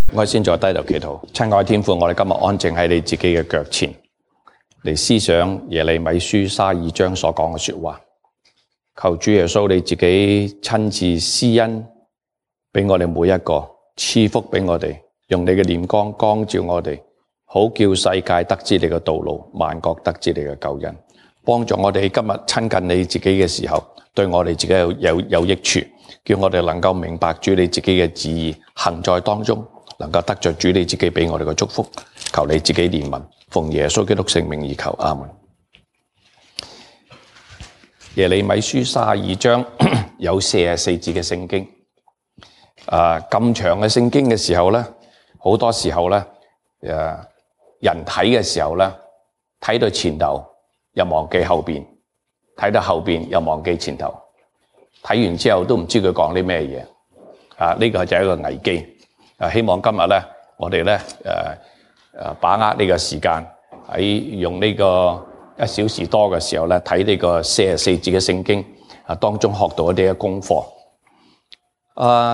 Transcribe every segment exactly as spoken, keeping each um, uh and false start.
我先在低頭祈禱，親愛天父，我哋今日安靜喺你自己嘅腳前，嚟思想耶利米書卅二章所講嘅說話。求主耶穌你自己親自施恩俾我哋每一個，賜福俾我哋，用你嘅臉光光照我哋，好叫世界得知你嘅道路，萬國得知你嘅救恩，幫助我哋今日親近你自己嘅時候，對我哋自己有有有益處，叫我哋能夠明白主你自己嘅旨意，行在當中。能夠得着主你自己俾我哋嘅祝福，求你自己憐憫，奉耶穌基督聖名而求，阿門。耶利米書卅二章有四十四節嘅聖經，啊咁長嘅聖經嘅時候咧，好多時候咧，誒人睇嘅時候咧，睇到前頭又忘記後邊，睇到後邊又忘記前頭，睇完之後都唔知佢講啲咩嘢，啊呢個就係一個危機。啊！希望今日咧，我哋咧誒誒把握呢個時間，喺用呢個一小時多嘅時候咧，睇呢個四十四節嘅聖經啊，當中學到一啲嘅功課。啊，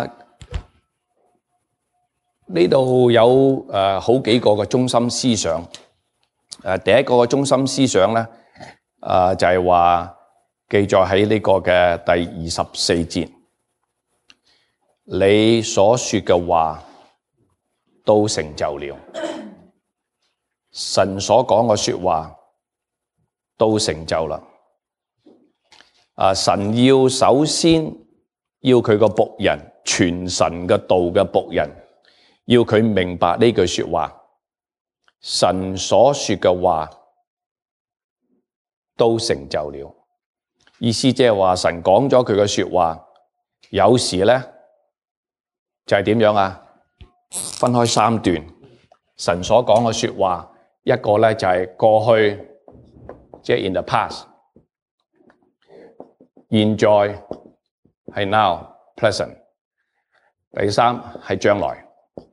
呢度有誒好幾個嘅中心思想。誒第一個嘅中心思想咧，啊就係話記載喺呢個嘅第二十四節，你所說嘅話都成就了，神所講嘅說話都成就啦。啊，神要首先要佢個僕人傳神嘅道嘅僕人，要佢明白呢句說話，神所說嘅話都成就了。意思即係話神講咗佢嘅說話，有時咧就係點樣啊？分開三段，神所講嘅說話，一個咧就係過去，即係 in the past， 現在係 now present， 第三係將來，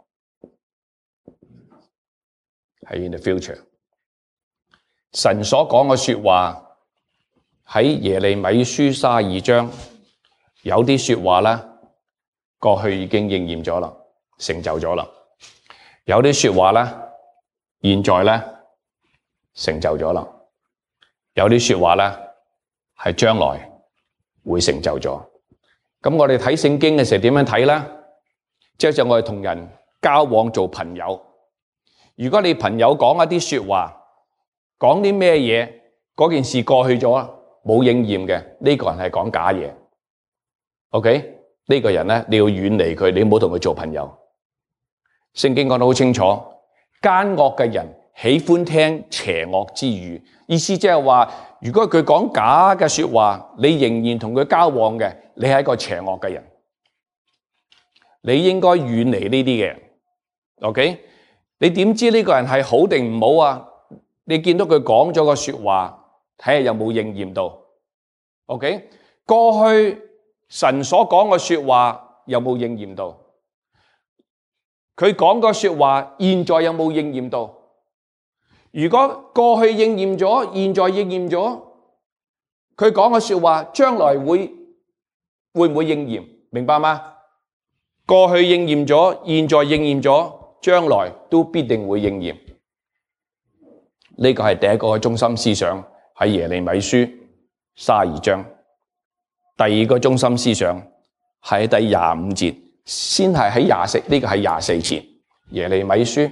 係 in the future。神所講嘅說話喺耶利米書卅二章，有啲說話咧過去已經應驗咗啦，成就咗啦，有啲說話咧，現在咧成就咗啦，有啲說話咧係將來會成就咗。咁我哋睇聖經嘅時候點樣睇咧？即係就我哋同人交往做朋友，如果你朋友講一啲說話，講啲咩嘢，嗰件事過去咗冇應驗嘅，呢個人係講假嘢。OK，呢個人咧你要遠離佢，你唔好同佢做朋友。聖經講得好清楚，奸惡嘅人喜歡聽邪惡之語，意思即係話，如果佢講假嘅說話，你仍然同佢交往嘅，你係一個邪惡嘅人，你應該遠離呢啲嘅。OK， 你點知呢個人係好定唔好啊？你見到佢講咗個說話，睇下有冇應驗到。OK， 過去神所講嘅說話有冇應驗到？佢講個說話，現在有冇應驗到？如果過去應驗咗，現在應驗咗，佢講嘅說話，將來會會唔會應驗？明白嗎？過去應驗咗，現在應驗咗，將來都必定會應驗。呢個係第一個嘅中心思想喺耶利米書卅二章。第二個中心思想係第廿五節。先係喺廿四，呢個係廿四節，耶利米書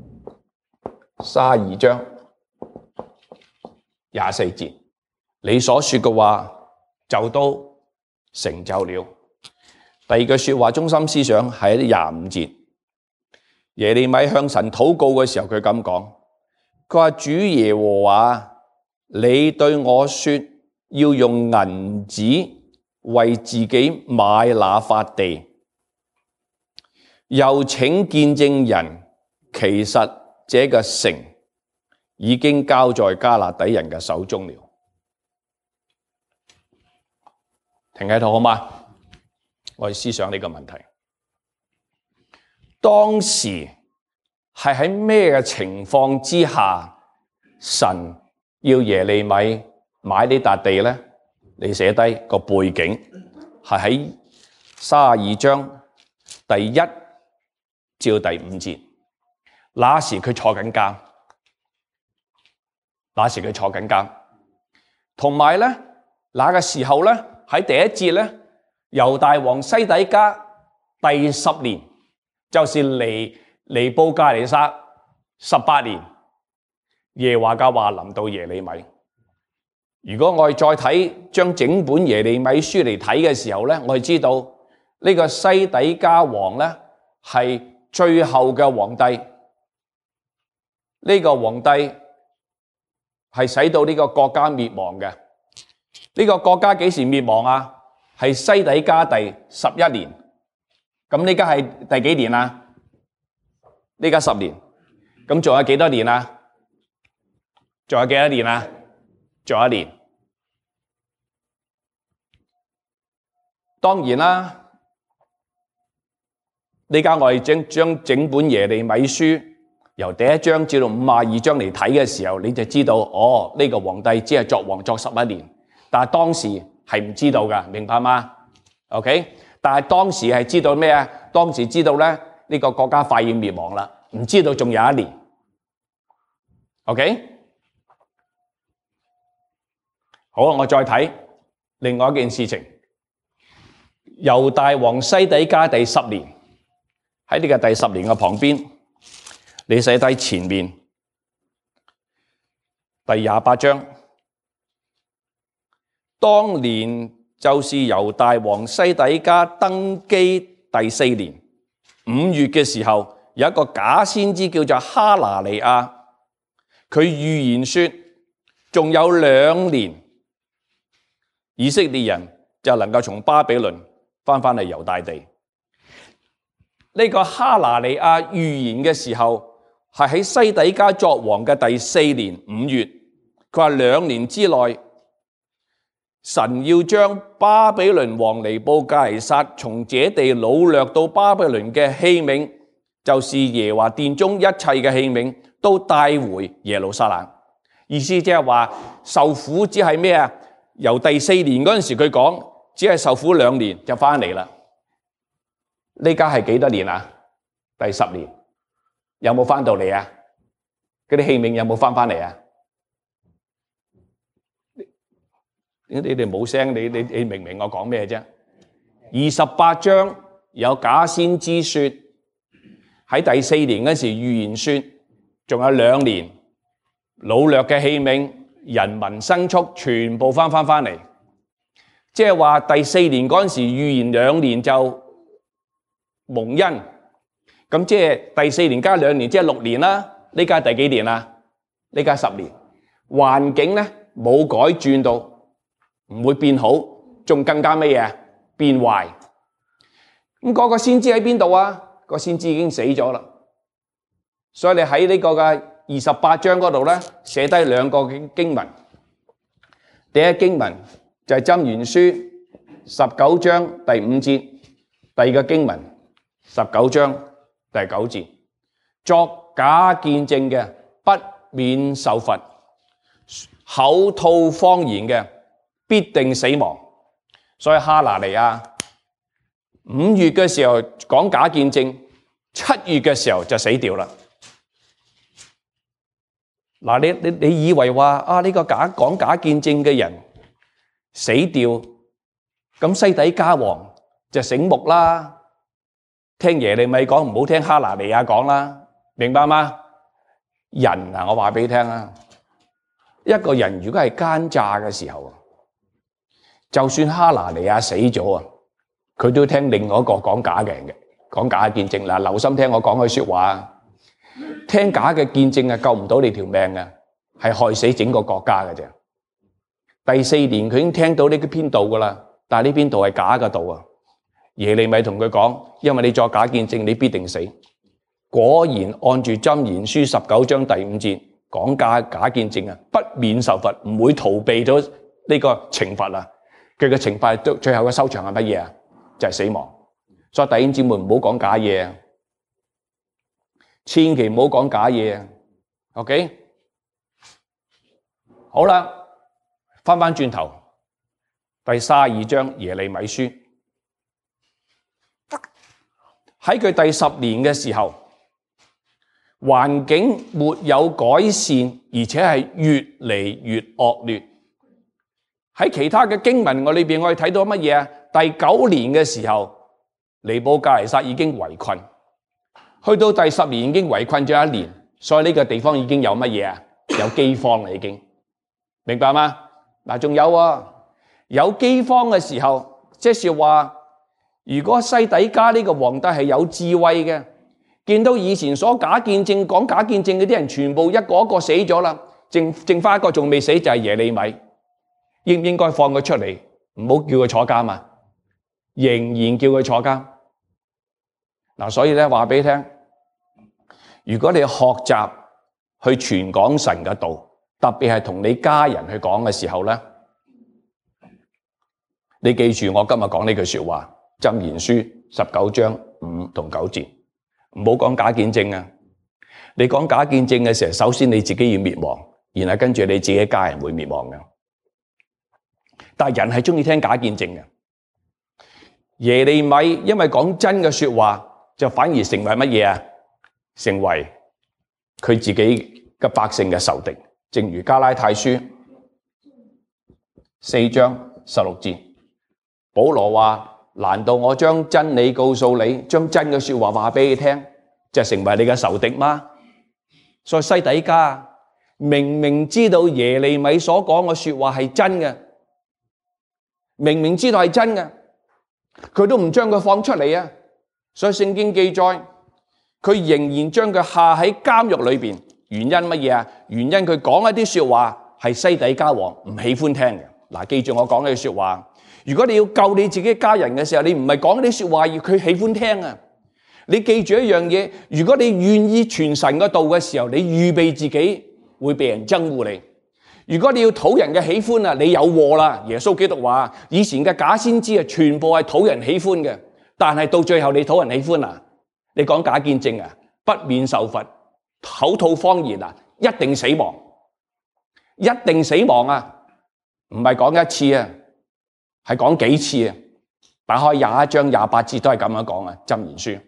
卅二章廿四節，你所說嘅話就都成就了。第二句說話中心思想係喺廿五節，耶利米向神禱告嘅時候，佢咁講，佢話主耶和華，你對我說要用銀子為自己買那塊地。又請見證人，其實這個城已經交在迦勒底人嘅手中了。停喺度好嗎？我哋思想呢個問題。當時係喺咩嘅情況之下，神要耶利米買呢笪地呢？你寫低個背景，係喺三十二章第一至到第五節。那時佢坐緊監，那時佢坐緊監。同埋咧，那個時候咧，喺第一節咧，猶大王西底家第十年，就是尼尼布甲尼撒十八年，耶和華嘅話臨到耶利米。如果我哋再睇將整本耶利米書嚟睇嘅時候咧，我哋知道呢個西底家王咧係最後嘅皇帝。呢個皇帝係使到呢個國家滅亡嘅。呢個國家幾時滅亡啊？係西底家第十一年。咁呢家係第幾年啊？呢家十年。咁仲有幾多年啊？仲有幾多年啊？仲有一年。當然啦，呢家我哋將將整本耶利米書由第一章至到五十二章嚟睇嘅時候，你就知道哦，呢個皇帝只係作王作十一年，但係當時係唔知道㗎，明白嗎 ？OK， 但係當時係知道咩啊？當時知道咧，呢個國家快要滅亡啦，唔知道仲有一年。OK， 好，我再睇另外一件事情。猶大王西底家第十年，喺呢個第十年嘅旁邊，你寫低前面第廿八章。當年就是猶大王西底家登基第四年五月嘅時候，有一個假先知叫做哈拿尼亞，佢預言說，仲有兩年，以色列人就能夠從巴比倫翻返嚟猶大地。呢個哈拿尼亞預言嘅時候，係喺西底家作王嘅第四年五月。佢話兩年之內，神要將巴比倫王尼布甲尼撒從這地擄掠到巴比倫嘅器皿，就是耶和華殿中一切嘅器皿，都帶回耶路撒冷。意思即係話受苦只係咩啊？由第四年嗰陣時佢講，只係受苦兩年就翻嚟啦。呢家係幾多年啊？第十年，有冇翻到嚟啊？嗰啲器皿有冇翻翻嚟啊？你哋冇聲，你你你明唔明我講咩啫？二十八章有假先知說，喺第四年嗰時預言說，仲有兩年，擄掠嘅器皿、人民牲畜全部翻翻翻嚟。即係話第四年嗰陣時預言兩年就蒙恩，咁即係第四年加兩年，即係六年啦。呢家第幾年啊？呢家十年，環境咧冇改轉到，唔會變好，仲更加咩嘢？變壞。咁嗰個先知喺邊度啊？個先知已經死咗啦。所以你喺呢個嘅二十八章嗰度咧，寫低兩個經文。第一經文就係箴言書十九章第五節，第二個經文十九章第九節，作假見證嘅不免受罰，口吐謊言嘅必定死亡。所以哈拿尼亞五月嘅時候講假見證，七月嘅時候就死掉啦。嗱，你你你以為話啊呢個假講假見證嘅人死掉，咁西底家王就醒目啦，聽耶利米講，唔好聽哈拿尼亞講啦，明白嗎？人啊，我話俾你聽啊，一個人如果係奸詐嘅時候，就算哈拿尼亞死咗啊，佢都聽另外一個講假嘅人嘅講假嘅見證。嗱，留心聽我講嘅說話，聽假嘅見證係救唔到你條命嘅，係害死整個國家嘅啫。第四年佢已經聽到呢個篇道噶啦，但係呢篇道係假嘅道啊。耶利米同佢講，因為你作假見證，你必定死。果然按住箴言書十九章第五節講假假見證啊，不免受罰，唔會逃避到呢個懲罰啊。佢嘅懲罰最後嘅收場係乜嘢啊？就係死亡。所以弟兄姊妹唔好講假嘢啊，千祈唔好講假嘢啊。OK， 好啦，翻翻轉頭，第三十二章耶利米書。 喺佢第十年嘅時候，環境沒有改善，而且係越嚟越惡劣。喺其他嘅經文我裏邊，我哋睇到乜嘢啊？第九年嘅時候，尼布甲尼撒已經圍困，去到第十年已經圍困咗一年，所以呢個地方已經有乜嘢啊？有饑荒啦，已經明白嗎？嗱，仲有啊，有饑荒嘅時候，即是話，如果西底家呢個皇帝係有智慧嘅，見到以前所假見證講假見證嗰啲人，全部一個一個死咗啦，剩剩翻一個仲未死，就係耶利米。應唔應該放佢出嚟？唔好叫佢坐監啊！仍然叫佢坐監。嗱，所以咧話俾你聽，如果你學習去傳講神嘅道，特別係同你家人去講嘅時候咧，你記住我今日講呢句說話，箴言書十九章五同九節，唔好講假見證啊！你講假見證嘅時候，首先你自己要滅亡，然後跟住你自己家人會滅亡嘅。但係人係中意聽假見證嘅。耶利米因為講真嘅說話，就反而成為乜嘢啊？成為佢自己嘅百姓嘅仇敵。正如加拉太書四章十六節，保羅話：難道我將真理告訴你，將真嘅說話話俾你聽，就成為你嘅仇敵嗎？所以西底家明明知道耶利米所講嘅說話係真嘅，明明知道係真嘅，佢都唔將佢放出嚟啊！所以聖經記載，佢仍然將佢下喺監獄裏邊。原因乜嘢啊？原因佢講一啲說話係西底家王唔喜歡聽嘅。嗱，記住我講呢句說話。如果你要救你自己家人嘅時候，你唔係講啲說話而佢喜歡聽啊！你記住一樣嘢，如果你願意傳神嘅道嘅時候，你預備自己會被人憎惡你。如果你要討人嘅喜歡啊，你有禍啦！耶穌基督話：以前嘅假先知啊，全部係討人喜歡嘅，但係到最後你討人喜歡啊，你講假見證啊，不免受罰，口吐謊言啊，一定死亡，一定死亡啊！唔係講一次啊，係講幾次啊？打開廿一章廿八節都係咁樣講啊，箴言書。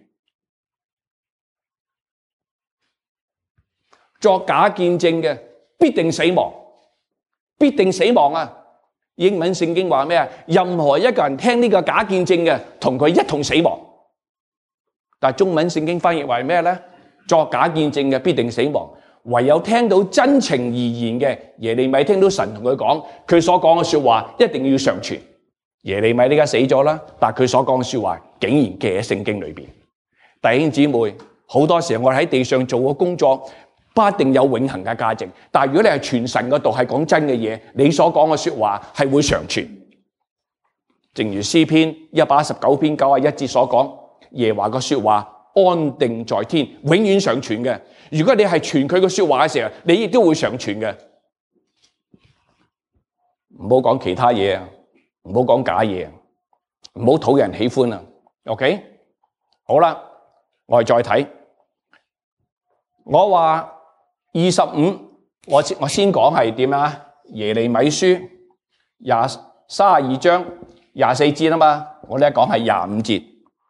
作假見證嘅必定死亡。必定死亡啊！英文聖經話咩啊？任何一個人聽呢個假見證嘅，同佢一同死亡。但係中文聖經翻譯為咩咧？作假見證嘅必定死亡，唯有聽到真情而言嘅，耶利米聽到神同佢講，佢所講嘅說話一定要常存。耶利米呢家死咗啦，但係佢所講嘅說話竟然記喺聖經裏邊。弟兄姊妹，好多時候我哋喺地上做嘅工作，不一定有永恆嘅價值，但係如果你係傳神嗰度係講真嘅嘢，你所講嘅說話係會常存。正如詩篇一百一十九篇九十一節所講，耶和華嘅說話安定在天，永遠常存嘅。如果你係傳佢嘅說話嘅時候，你亦都會常存嘅。唔好講其他嘢啊，唔好講假嘢，唔好討人喜歡啊。OK， 好啦，我哋再睇，我話。二十五，我我先講係點啊？耶利米書廿三十二章廿四節啊嘛，我哋講係廿五節。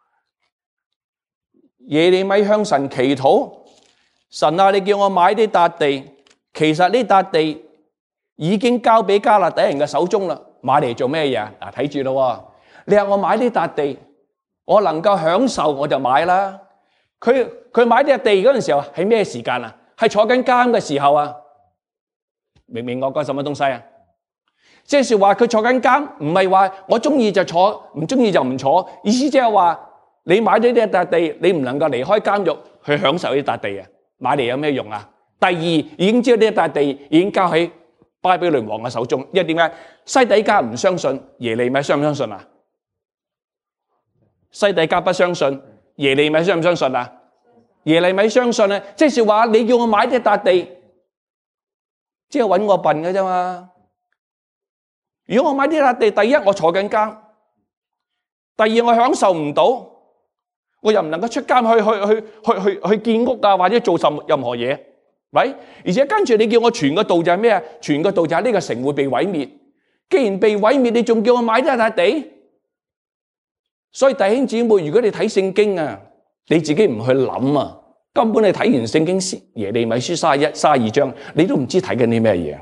耶利米向神祈禱，神啊，你叫我買呢笪地，其實呢笪地已經交俾迦勒底人嘅手中啦，買嚟做咩嘢啊？嗱，睇住咯，你話我買呢笪地，我能夠享受我就買啦。佢佢買呢笪地嗰陣時候係咩時間啊？係坐緊監嘅時候啊，明唔明我講什麼東西啊？即係話佢坐緊監，唔係話我中意就坐，唔中意就唔坐。意思即係話你買咗呢一笪地，你唔能夠離開監獄去享受呢笪地啊！買嚟有咩用啊？第二，已經知道呢一笪地已經交喺巴比倫王嘅手中，因為點解？西底家唔相信，耶利米相唔相信啊？西底家不相信，耶利米相唔相信啊？耶利米相信咧，即係話你叫我買呢笪地，即係搵我笨嘅啫嘛。如果我買呢笪地，第一我坐緊監，第二我享受唔到，我又唔能夠出監去去去去去去建屋啊，或者做什任何嘢，喂？而且跟住你叫我傳個道就係咩啊？傳個道就係呢個城會被毀滅。既然被毀滅，你仲叫我買呢笪地？所以弟兄姊妹，如果你睇聖經啊， 你自己唔去諗啊，根本你睇完聖經耶利米書三十一、三十二章，你都唔知睇緊啲咩嘢。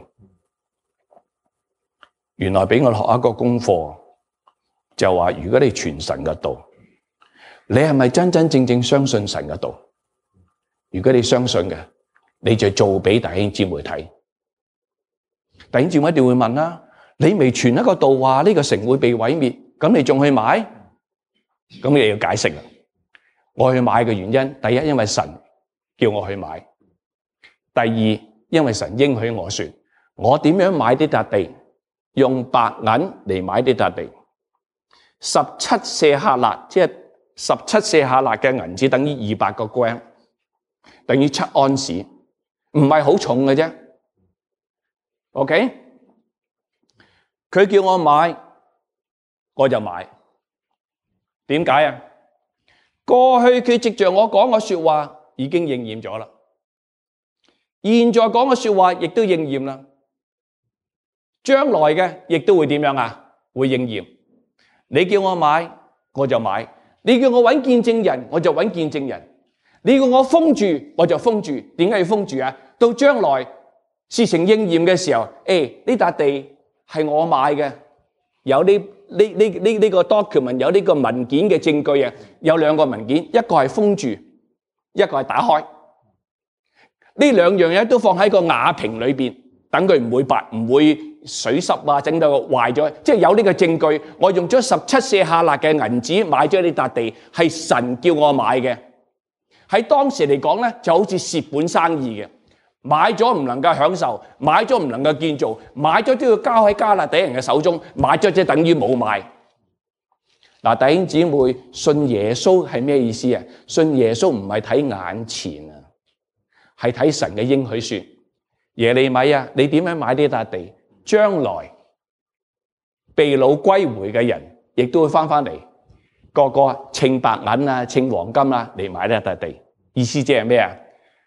原來俾我學一個功課，就話如果你傳神嘅道，你係咪真真正正相信神嘅道？如果你相信嘅，你就做俾弟兄姊妹睇。弟兄姊妹一定會問啦，你未傳一個道話呢個城會被毀滅，咁你仲去買？咁你要解釋啦。我去買嘅原因，第一因為神叫我去買，第二因為神應許我說，我點樣買呢笪地，用白銀嚟買呢笪地，十七舍客勒，即係十七舍客勒嘅銀子等於二百個 gram， 等於七安士，唔係好重嘅啫。OK， 佢叫我買，我就買。點解啊？過去佢藉着我講嘅說話已經應驗咗啦，現在講嘅說話亦都應驗啦，將來嘅亦都會點樣啊？會應驗。你叫我買，我就買；你叫我揾見證人，我就揾見證人；你叫我封住，我就封住。點解要封住啊？到將來事情應驗嘅時候，誒，呢笪地係我買嘅，有呢呢呢呢呢個 document， 有呢個文件嘅證據啊，有兩個文件，一個係封住，一個係打開。呢兩樣嘢都放喺個瓦瓶裏邊，等佢唔會白，唔會水濕啊，整到壞咗。即係有呢個證據，我用咗十七舍客勒嘅銀子買咗呢笪地，係神叫我買嘅。喺當時嚟講咧，就好似蝕本生意嘅。買咗唔能夠享受，買咗唔能夠建造，買咗都要交喺迦勒底人嘅手中，買咗即係等於冇買。嗱，弟兄姊妹，信耶穌係咩意思啊？信耶穌唔係睇眼前啊，係睇神嘅應許說，耶利米啊，你點樣買呢笪地？將來被擄歸回嘅人，亦都會翻翻嚟，個個稱白銀啊，稱黃金啊嚟買呢笪地。意思即係咩啊？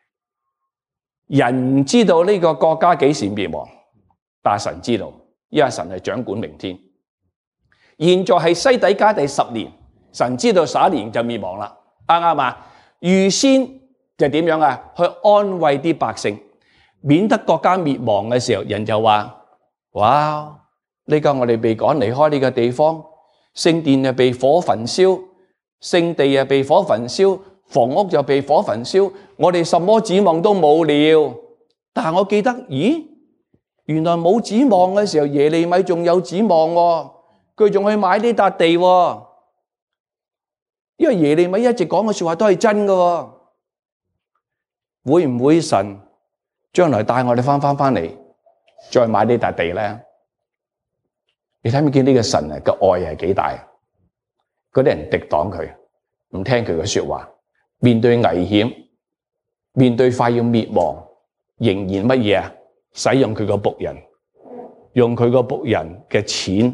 人唔知道呢個國家幾時滅亡，但係神知道，因為神係掌管明天。現在係西底家第十年，神知道十一年就滅亡啦，啱唔啱啊？預先就點樣啊？去安慰啲百姓，免得國家滅亡嘅時候，人就話：哇！呢個我哋被趕離開呢個地方，聖殿又被火焚燒，聖地又被火焚燒。房屋就被火焚燒，我哋什麼指望都冇了。但係我記得，咦，原來冇指望嘅時候，耶利米仲有指望喎，佢仲去買呢笪地喎。因為耶利米一直講嘅說話都係真嘅喎。會唔會神將來帶我哋翻翻翻嚟，再買呢笪地咧？你睇唔見呢個神啊嘅愛係幾大？嗰啲人敵擋佢，唔聽佢嘅說話。面對危險，面對快要滅亡，仍然乜嘢啊？使用佢個僕人，用佢個僕人嘅錢，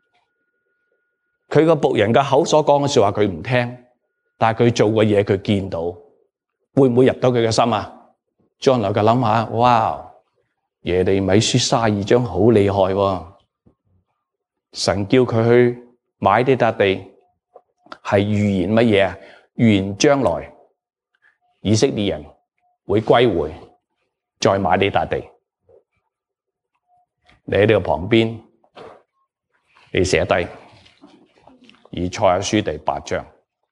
佢個僕人嘅口所講嘅說話佢唔聽，但係佢做嘅嘢佢見到，會唔會入到佢嘅心啊？將來嘅諗下，哇！耶利米書三十二章好厲害喎，神叫佢去買呢笪地，係預言乜嘢啊？預言將來以色列人會歸回，再買呢笪地。你喺呢個旁邊，你寫低以賽亞書第八章，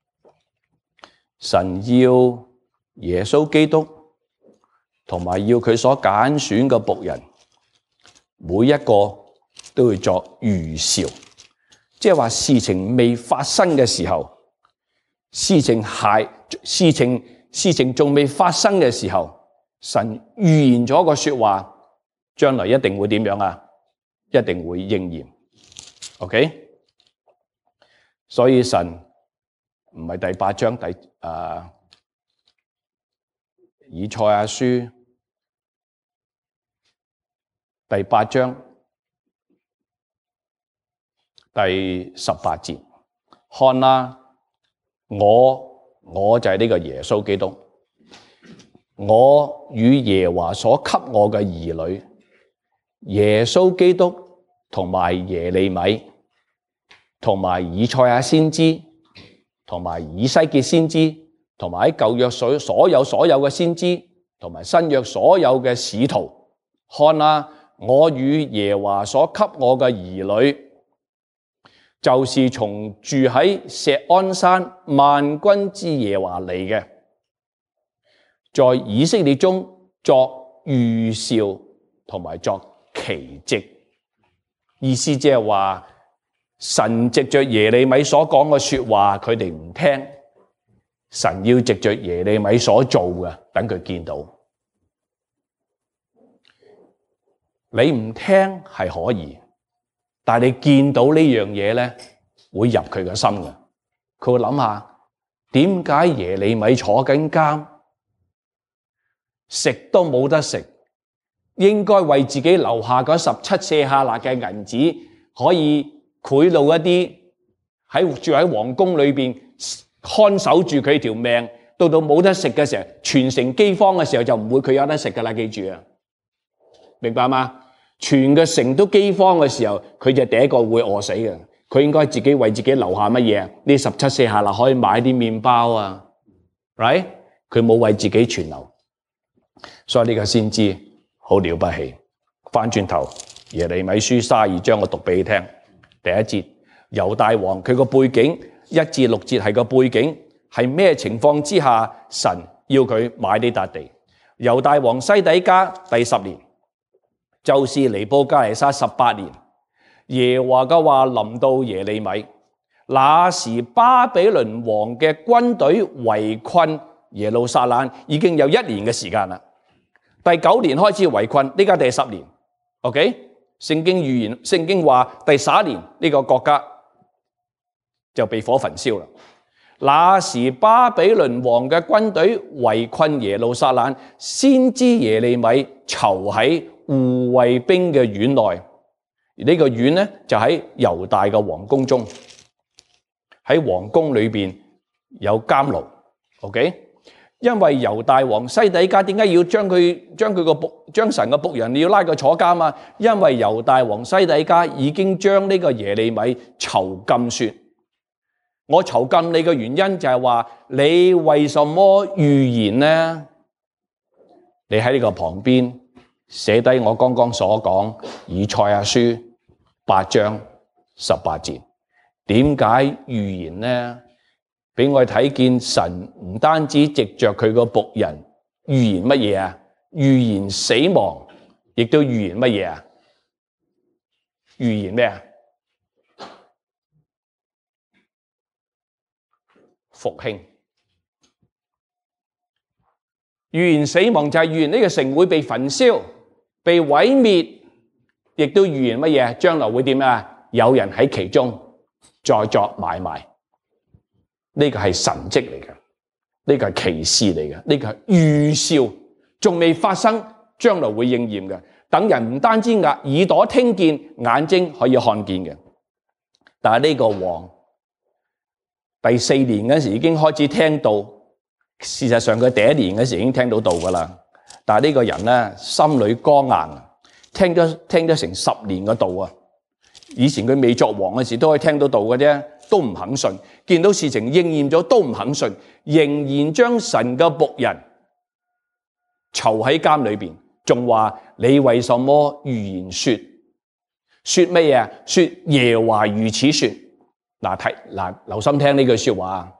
神要耶穌基督同埋要佢所揀選嘅僕人，每一個都會作預兆，即係話事情未發生嘅時候。事情係事情事情仲未發生嘅時候，神預言咗個說話，將來一定會點樣啊？一定會應驗。OK， 所以神唔係第八章第誒以賽亞書第八章第十八節，看啦。我我就係呢個耶穌基督，我與耶和華所給我嘅兒女，耶穌基督同埋耶利米，同埋以賽亞先知，同埋以西結先知， 同埋喺舊約所所有所有嘅先知，同埋新約所有嘅使徒，看啊，我與耶和華所給我嘅兒女，就是從住喺錫安山萬軍之耶和華嚟嘅，在以色列中作預兆同埋作奇蹟。意思即係話，神藉着耶利米所講嘅說話，佢哋唔聽，神要藉着耶利米所做嘅，等佢見到。你唔聽係可以，但係你見到呢樣嘢咧，會入佢嘅心嘅。佢會諗下，點解耶利米坐緊監，食都冇得食，應該為自己留下嗰十七舍客勒嘅銀子，可以賄賂一啲喺住喺皇宮裏邊看守住佢條命，到到冇得食嘅時候，全城饑荒嘅時候就唔會佢有得食噶啦，記住啊，明白嗎？全個城都饑荒嘅時候，佢就第一個會餓死嘅。佢應該自己為自己留下乜嘢？呢十七舍客勒可以買啲麵包啊 ，right？ 佢冇為自己存留，所以呢個先知好了不起。翻轉頭，耶利米書三十二章我讀俾你聽。第一節，猶大王佢個背景一至六節係個背景，係咩情況之下神要佢買呢笪地？猶大王西底家第十年，就是尼布甲尼撒十八年，耶和華嘅話臨到耶利米。那時巴比倫王嘅軍隊圍困耶路撒冷已經有一年嘅時間啦。第九年開始圍困，呢家第十年。OK， 聖經預言，聖經話第十一年呢個國家就被火焚燒啦。那時巴比倫王嘅軍隊圍困耶路撒冷，先知耶利米囚喺護衛兵嘅院內，而呢個院咧就喺猶大嘅皇宮中，喺皇宮裏邊有監牢。OK， 因為猶大王西底家點解要將佢將佢個僕將神嘅僕人你要拉佢坐監啊？因為猶大王西底家已經將呢個耶利米囚禁說，我囚禁你嘅原因就係話你為什麼預言呢？你喺呢個旁邊寫低我剛剛所講以賽亞書八章十八節，點解預言呢？俾我哋睇見神唔單止藉着佢個僕人預言乜嘢啊？預言死亡，亦都預言乜嘢啊？預言咩啊？復興。預言死亡就係預言呢個城會被焚燒、被毀滅，亦都預言乜嘢？將來會點啊？有人喺其中再作買賣。呢個係神蹟嚟嘅，呢個係奇事嚟嘅，呢個係預兆，仲未發生，將來會應驗嘅。等人唔單止耳耳朵聽見，眼睛可以看見嘅。但係呢個王第四年嗰時已經開始聽到，事實上佢第一年嗰時已經聽到道噶啦。但係呢個人咧心裏剛硬，聽咗聽咗成十年嘅道啊！以前佢未作王嘅時都可以聽到道嘅啫，都唔肯信。見到事情應驗咗都唔肯信，仍然將神嘅僕人囚喺監裏邊，仲話你為什麼預言說說乜嘢？說耶和華如此說。嗱睇嗱，留心聽呢句說話。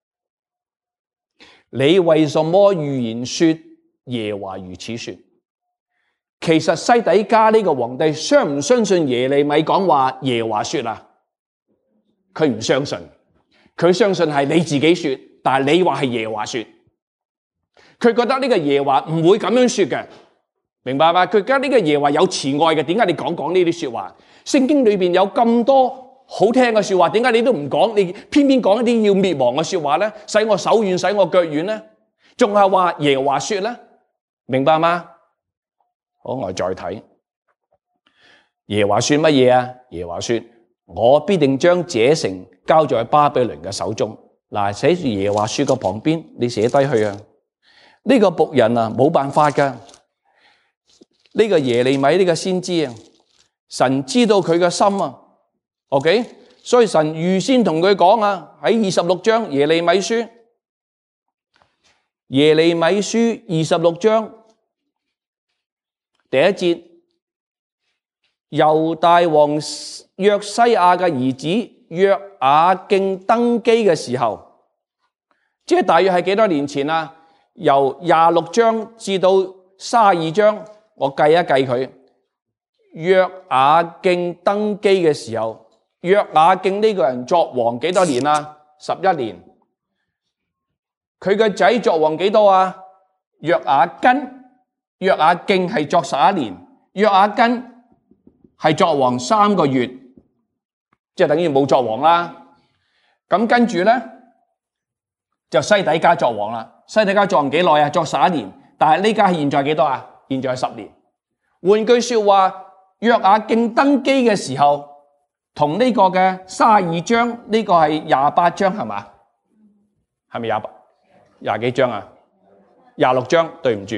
你為什麼預言說耶和華如此說？其實西底家呢個皇帝相唔相信耶利米講話耶和華說啊？佢唔相信，佢相信係你自己說，但係你話係耶和華說，佢覺得呢個耶和華唔會咁樣說嘅，明白嗎？佢覺得呢個耶和華有慈愛嘅，點解你講講呢啲說話？聖經裏邊有咁多好聽嘅說話，點解你都唔講？你偏偏講一啲要滅亡嘅說話咧，使我手軟，使我腳軟咧，仲係話耶和華說咧，明白嗎？好，我哋再睇耶和華說乜嘢啊？耶和華說：我必定將這城交在巴比倫嘅手中。嗱，寫住耶和華說嘅旁邊，你寫低去啊。呢個僕人啊，冇辦法噶。呢個耶利米呢個先知啊，神知道佢嘅心啊。OK， 所以神預先同佢講啊，喺二十六章耶利米書耶利米書二十六章第一節，猶大王約西亞嘅兒子約雅敬登基嘅時候，即係大約係幾多年前啊？由廿六章至到三十二章，我計一計佢。約雅敬登基嘅時候，約雅敬呢個人作王幾多年啊？十一年。佢個仔作王幾多啊？約雅斤，約雅敬係作十一年，約雅斤係作王三個月，即係等於冇作王啦。咁跟住咧就西底家作王啦。西底家作王幾耐啊？作十一年，但係呢家係現在幾多啊？現在係十年。換句說話，約雅敬登基嘅時候，同呢個嘅三十二章，呢個係廿八章係嘛？係咪廿八？廿幾章啊？廿六章，對唔住。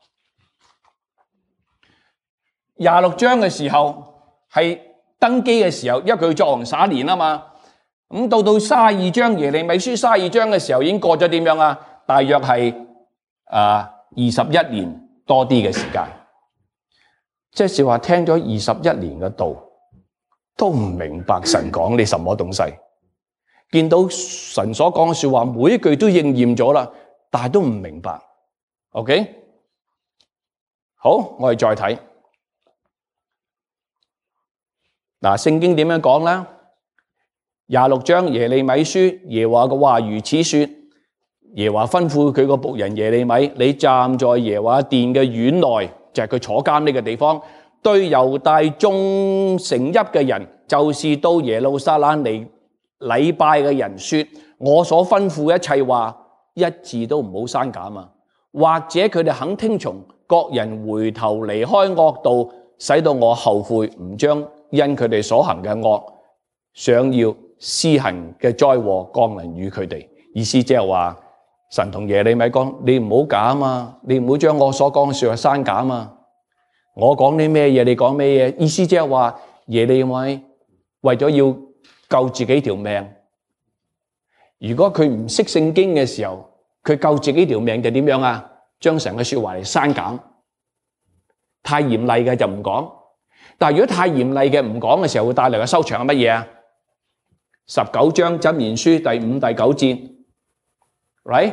廿六章嘅時候係登基嘅時候，因為佢作王十一年啊嘛。咁到到三十二章耶利米書三十二章嘅時候，已經過咗點樣啊？大約係啊二十一年多啲嘅時間。即係話聽咗二十一年嘅道，都唔明白神講你什麼東西。見到神所講嘅說話，每一句都應驗咗啦，但係都唔明白。OK， 好，我哋再睇嗱，聖經點樣講咧？廿六章耶利米書，耶和華嘅話如此說：耶和華吩咐佢個僕人耶利米，你站在耶和華殿嘅院內，就係佢坐監呢個地方，對猶大眾城邑嘅人，就是到耶路撒冷嚟禮拜嘅人說，我所吩咐一切話，一字都唔好刪減啊！或者佢哋肯聽從，各人回頭離開惡道，使到我後悔，唔將因佢哋所行嘅惡，想要施行嘅災禍降臨於佢哋。意思即係話，神同耶利米講，你唔好減啊，你唔好將我所講嘅說話刪減啊！我講啲咩嘢，你講咩嘢？意思即係話，耶利米為咗要救自己條命，如果佢唔識聖經嘅時候，佢救自己條命就點樣啊？將成個說話嚟刪減，太嚴厲嘅就唔講。但係如果太嚴厲嘅唔講嘅時候，會帶來嘅收場係乜嘢啊？十九章箴言書第五、第九節 ，right？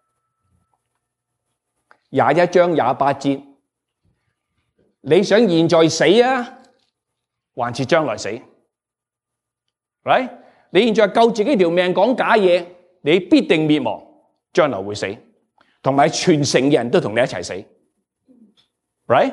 廿一章廿八節，你想現在死啊，還是將來死？Right? 你現在救自己條命講假嘢，你必定滅亡，將來會死，同埋全城嘅人都同你一齊死。Right?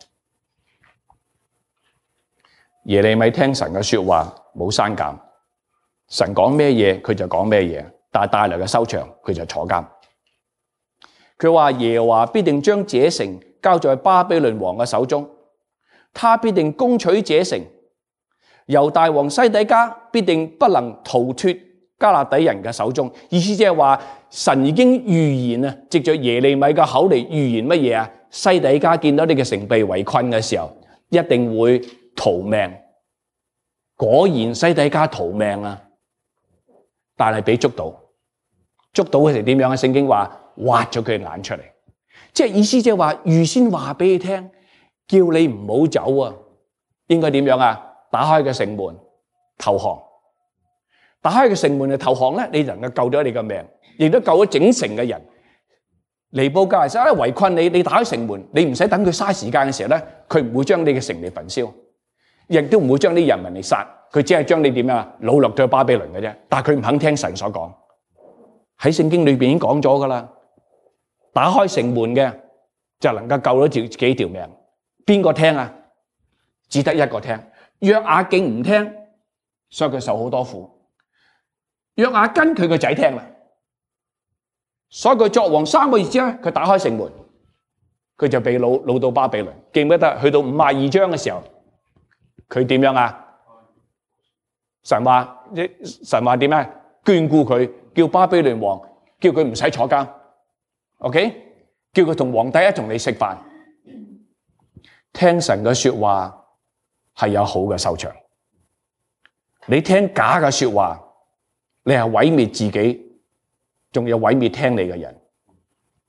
耶利米聽神嘅說話冇刪減，神講咩嘢佢就講咩嘢，但係帶來嘅收場佢就坐監。佢話耶和華必定將這城交在巴比倫王嘅手中，他必定攻取這城。猶大王西底家必定不能逃脫迦勒底人嘅手中。意思即係話，神已經預言啊，藉着耶利米嘅口嚟預言乜嘢啊？西底家見到呢個城被圍困嘅時候，一定會逃命。果然西底家逃命啊，但係俾捉到，捉到嘅時點樣啊？聖經話挖咗佢眼出嚟，即係意思即係話預先話俾你聽，叫你唔好走啊。應該點樣啊？打開個城門投降，打開個城門嚟投降咧，你能夠救咗你嘅命，亦都救咗整城嘅人。尼布甲尼撒一圍困你，你打開城門，你唔使等佢嘥時間嘅時候咧，佢唔會將你嘅城嚟焚燒，亦都唔會將啲人民嚟殺，佢只係將你點樣啊？擄落咗巴比倫嘅啫。但係佢唔肯聽神所講，喺聖經裏邊已經講咗噶啦，打開城門嘅就能夠救咗自己條命。邊個聽啊？只得一個聽。約雅敬唔聽，所以佢受好多苦。約雅斤佢個仔聽啦，所以佢作王三個月之後，佢打開城門，佢就被擄擄到巴比倫。記唔記得去到五十二章嘅時候，佢點樣啊？神話神話點啊？眷顧佢，叫巴比倫王叫佢唔使坐監 ，OK？ 叫佢同皇帝一同嚟食飯，聽神嘅說話。係有好嘅收場。你聽假嘅說話，你係毀滅自己，仲有毀滅聽你嘅人。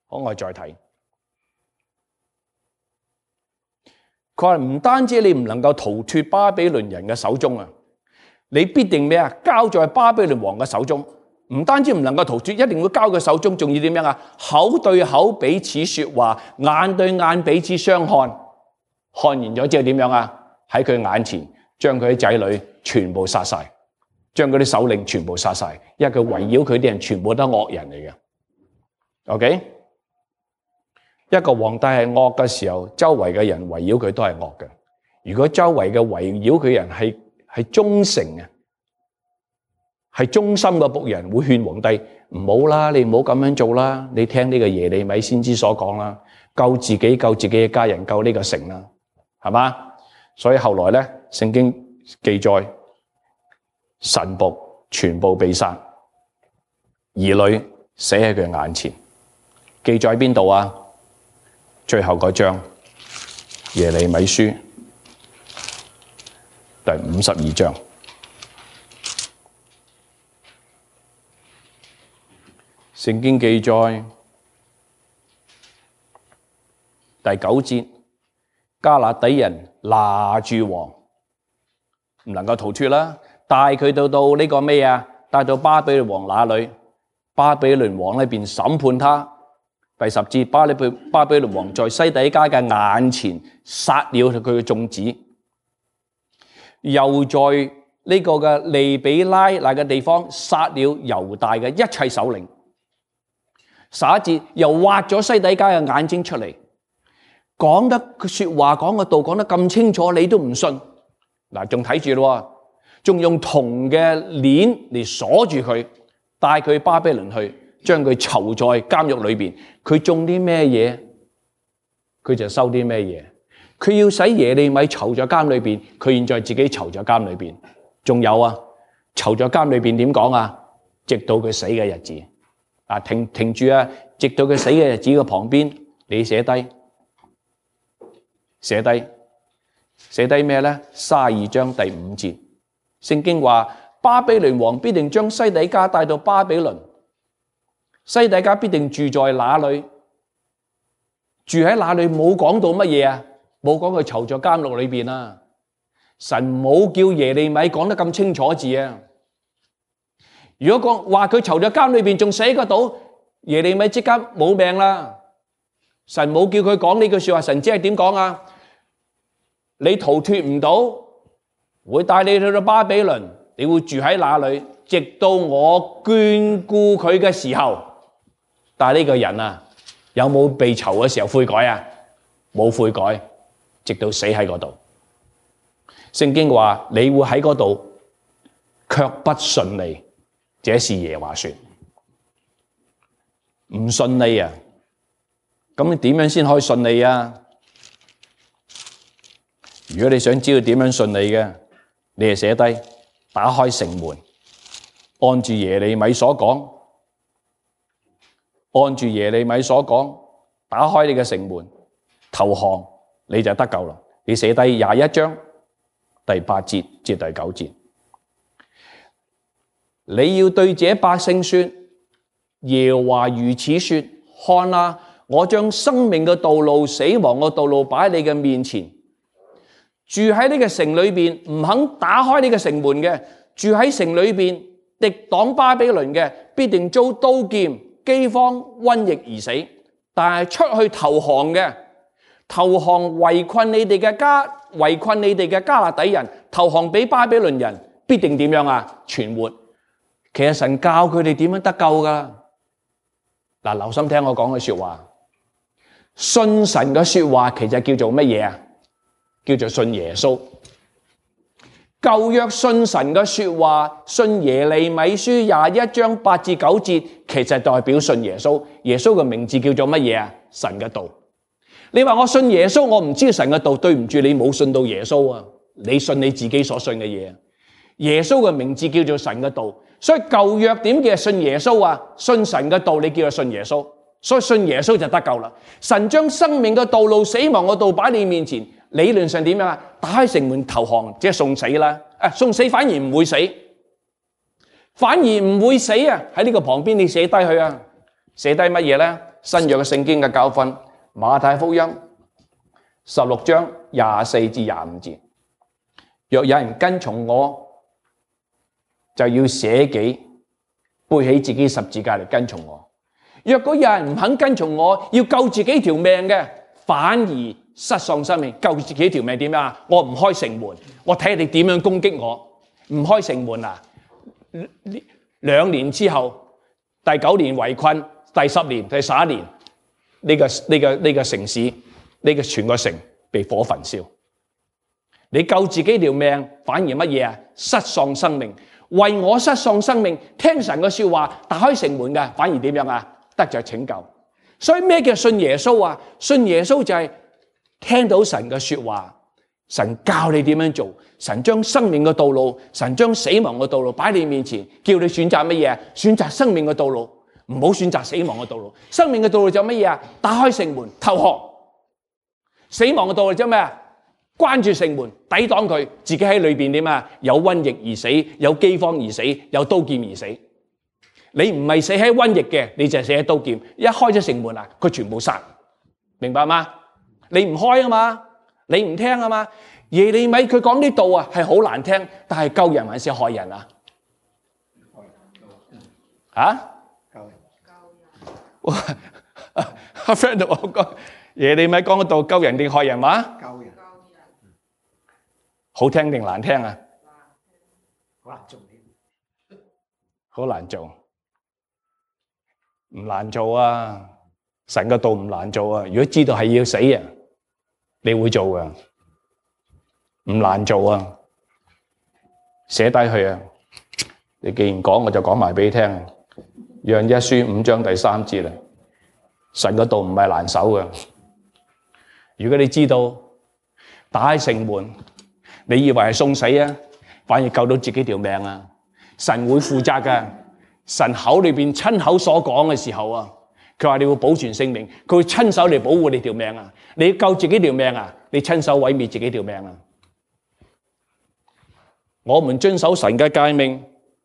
好，我哋再睇。佢話唔單止你唔能夠逃脫巴比倫人嘅手中啊，你必定咩啊？交在巴比倫王嘅手中。唔單止唔能夠逃脫，一定會交佢手中，仲要點樣啊？口對口彼此說話，眼對眼彼此相看，看完咗之後點樣啊？喺佢眼前將佢啲仔女全部殺晒，將佢啲首領全部殺晒，因為佢圍繞佢啲人全部都係惡人嚟嘅。OK， 一個皇帝係惡嘅時候，周圍嘅人圍繞佢都係惡嘅。如果周圍嘅圍繞佢人係係忠誠嘅，係忠心嘅僕人，會勸皇帝唔好啦，你唔好咁樣做啦，你聽呢個耶利米先知所講啦，救自己救自己嘅家人，救呢個城啦，係嘛？所以後來咧，聖經記載臣僕全部被殺，兒女死喺佢眼前。記載喺邊度啊？最後嗰章耶利米書第五十二章。聖經記載第九節，迦勒底人拿住王，唔能夠逃脫啦，帶佢到到呢個咩啊？帶到巴比倫王那裏，巴比倫王呢邊審判他。第十節，巴比巴比倫王在西底家嘅眼前殺了佢嘅眾子，又在呢個嘅利比拉那嘅地方殺了猶大嘅一切首領。十一節，又挖咗西底家嘅眼睛出嚟，講得佢說話講嘅道講得咁清楚，你都唔信。嗱，仲睇住咯，仲用銅嘅鏈嚟鎖住佢，帶佢去巴比倫去，將佢囚在監獄裏邊。佢種啲咩嘢，佢就收啲咩嘢。佢要使耶利米囚在監裏邊，佢現在自己囚在監裏邊。仲有啊，囚在監裏邊點講啊？直到佢死嘅日子。啊，停停住啊！直到佢死嘅日子嘅旁邊，你寫低，寫低，寫低咩咧？三十二章第五節，聖經話巴比倫王必定將西底家帶到巴比倫，西底家必定住在那裏，住喺那裏冇講到乜嘢啊？冇講佢囚在監獄裏邊啊！神冇叫耶利米講得咁清楚字啊！如果講話佢囚咗監裏邊，仲死嗰度，耶利米即刻冇命啦。神冇叫佢講呢句說話，神只係點講啊？你逃脫唔到，會帶你去到巴比倫，你會住喺那裏，直到我眷顧佢嘅時候。但係呢個人啊，有冇被囚嘅時候悔改啊？冇悔改，直到死喺嗰度。聖經話你會喺嗰度，卻不順利。這是耶和華說，唔順利啊！咁你點樣先可以順利啊？如果你想知道點樣順利嘅，你係寫低，打開城門，按住耶利米所講，按住耶利米所講，打開你嘅城門，投降，你就得救啦。你寫低廿一章第八節至第九節。你要對這百姓說，耶和華如此說，看啊，我將生命嘅道路、死亡嘅道路擺喺你嘅面前。住喺呢個城裏邊唔肯打開呢個城門嘅，住喺城裏邊敵擋巴比倫嘅，必定遭刀劍、饑荒、瘟疫而死。但係出去投降嘅，投降圍困你哋嘅家，圍困你哋嘅迦勒底人，投降俾巴比倫人，必定點樣啊？存活。其實神教佢哋點樣得救噶？嗱，留心聽我講嘅說話，信神嘅說話其實叫做乜嘢啊？叫做信耶穌。舊約信神嘅說話，信耶利米書廿一章八至九節，其實代表信耶穌。耶穌嘅名字叫做乜嘢啊？神嘅道。你話我信耶穌，我唔知神嘅道，對唔住，你冇信到耶穌啊！你信你自己所信嘅嘢。耶穌嘅名字叫做神嘅道。所以舊約點叫信耶穌啊？信神嘅道，你叫佢信耶穌，所以信耶穌就得救啦。神將生命嘅道路、死亡嘅道擺你面前，理論上點樣啊？打開城門投降，即係送死啦。誒，送死反而唔會死，反而唔會死啊！喺呢個旁邊你寫低佢啊。 寫低乜嘢呢？新約嘅聖經嘅教訓，馬太福音十六章廿四至廿五節。若有人跟從我，就要捨己，背起自己十字架嚟跟從我。若果有人唔肯跟從我，要救自己條命嘅，反而失喪生命。救自己條命點啊？我唔開城門，我睇你點樣攻擊我。唔開城門啊！兩年之後，第九年圍困，第十年、第十一年，呢個呢個呢個城市，呢個全個城被火焚燒。你救自己條命，反而乜嘢啊？失喪生命。為我失喪生命，聽神嘅說話，打開城門嘅，反而點樣啊？得着拯救。所以咩叫信耶穌啊？信耶穌就係聽到神嘅說話，神教你點樣做，神將生命嘅道路，神將死亡嘅道路擺你面前，叫你選擇乜嘢？選擇生命嘅道路，唔好選擇死亡嘅道路。生命嘅道路就乜嘢啊？打開城門投降。死亡嘅道路就咩啊？關住城門抵擋佢，自己喺裏邊點啊？有瘟疫而死，有饑荒而死，有刀劍而死。你唔係死喺瘟疫嘅，你就係死喺刀劍。一開咗城門啊，佢全部殺，明白嗎？你唔開啊嘛，你唔聽啊嘛。耶利米佢講呢度啊，係好難聽，但係救人還是害人啊？啊？救人。阿 friend 同我講，耶利米講嗰度救人定害人話？救人。好聽定難聽啊？好難做添。好難做。唔難做啊！神嘅道唔難做啊！如果知道係要死啊，你會做噶。唔難做啊！寫低佢啊！你既然講，我就講埋俾你聽啊！約一書五章第三節啦。神嘅道唔係難守噶。如果你知道打開城門，你以為係送死啊，反而救到自己條命啊！神會負責噶。神口裏邊親口所講嘅時候啊，佢話你會保存性命，佢會親手嚟保護你條命啊！你要救自己條命啊，你親手毀滅自己條命啊！我們遵守神嘅誡命，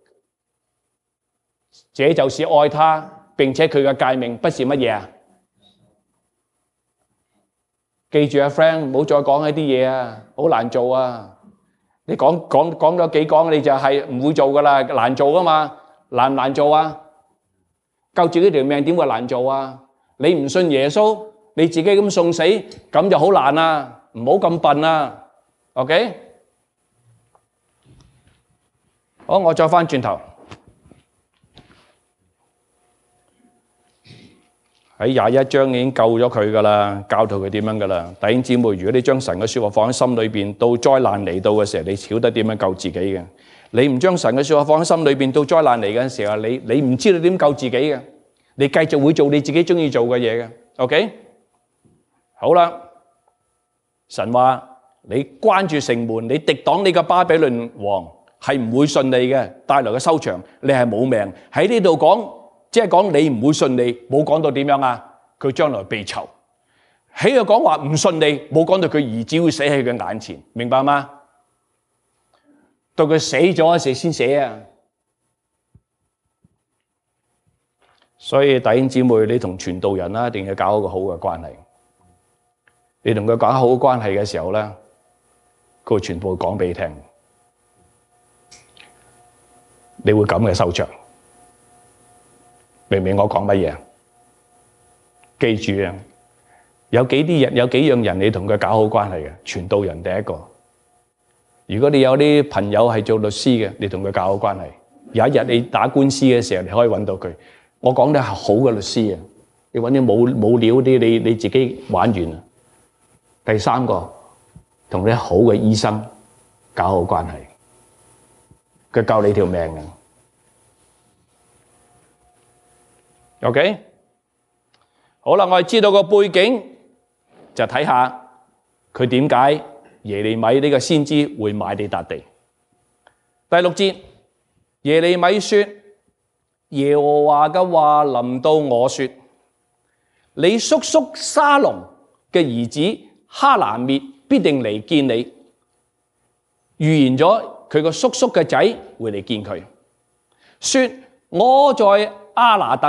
這就是愛他，並且佢嘅誡命不是乜嘢啊？記住啊 ，friend， 唔好再講呢啲嘢啊，好難做啊！你講講講咗幾講，你就係唔會做噶啦，難做啊嘛！難唔難做啊？救自己條命點會難做啊？你唔信耶穌，你自己咁送死，咁就好難啊！唔好咁笨啊 ，OK？ 好，我再翻轉頭喺廿一章已經救咗佢噶啦，教導佢點樣噶啦。弟兄姊妹，如果你將神嘅說話放喺心裏邊，到災難嚟到嘅時候，你曉得點樣救自己嘅。你唔將神嘅說話放喺心裏邊，到災難嚟嘅時候，你你唔知道點救自己嘅，你繼續會做你自己中意做嘅嘢嘅。OK， 好啦，神話你關住城門，你敵擋你嘅巴比倫王係唔會順利嘅，帶來嘅收場你係冇命。喺呢度講，即係講你唔會順利，冇講到點樣啊？佢將來被囚。喺度講話唔順利，冇講到佢兒子會死喺佢眼前，明白嗎？到佢死咗嗰時先死啊！所以弟兄姊妹，你同傳道人啦，一定要搞一個好嘅關係。你同佢搞好嘅關係嘅時候咧，佢會全部講俾你聽。你會咁嘅收場，明唔明我講乜嘢？記住啊，有幾啲人，有幾樣人，你同佢搞好關係嘅。傳道人第一個。如果你有啲朋友係做律師嘅，你同佢搞好關係。有一日你打官司嘅時候，你可以揾到佢。我講啲係好嘅律師啊，你揾啲冇冇料啲，你你自己玩完啊。第三個，同啲好嘅醫生搞好關係，佢救你條命嘅。OK， 好啦，我哋知道個背景，就睇下佢點解耶利米呢個先知會買呢笪地。第六節，耶利米說：耶和華嘅話臨到我說，你叔叔沙龍嘅兒子哈拿滅必定嚟見你。預言咗佢個叔叔嘅仔會嚟見佢，說我在阿拿特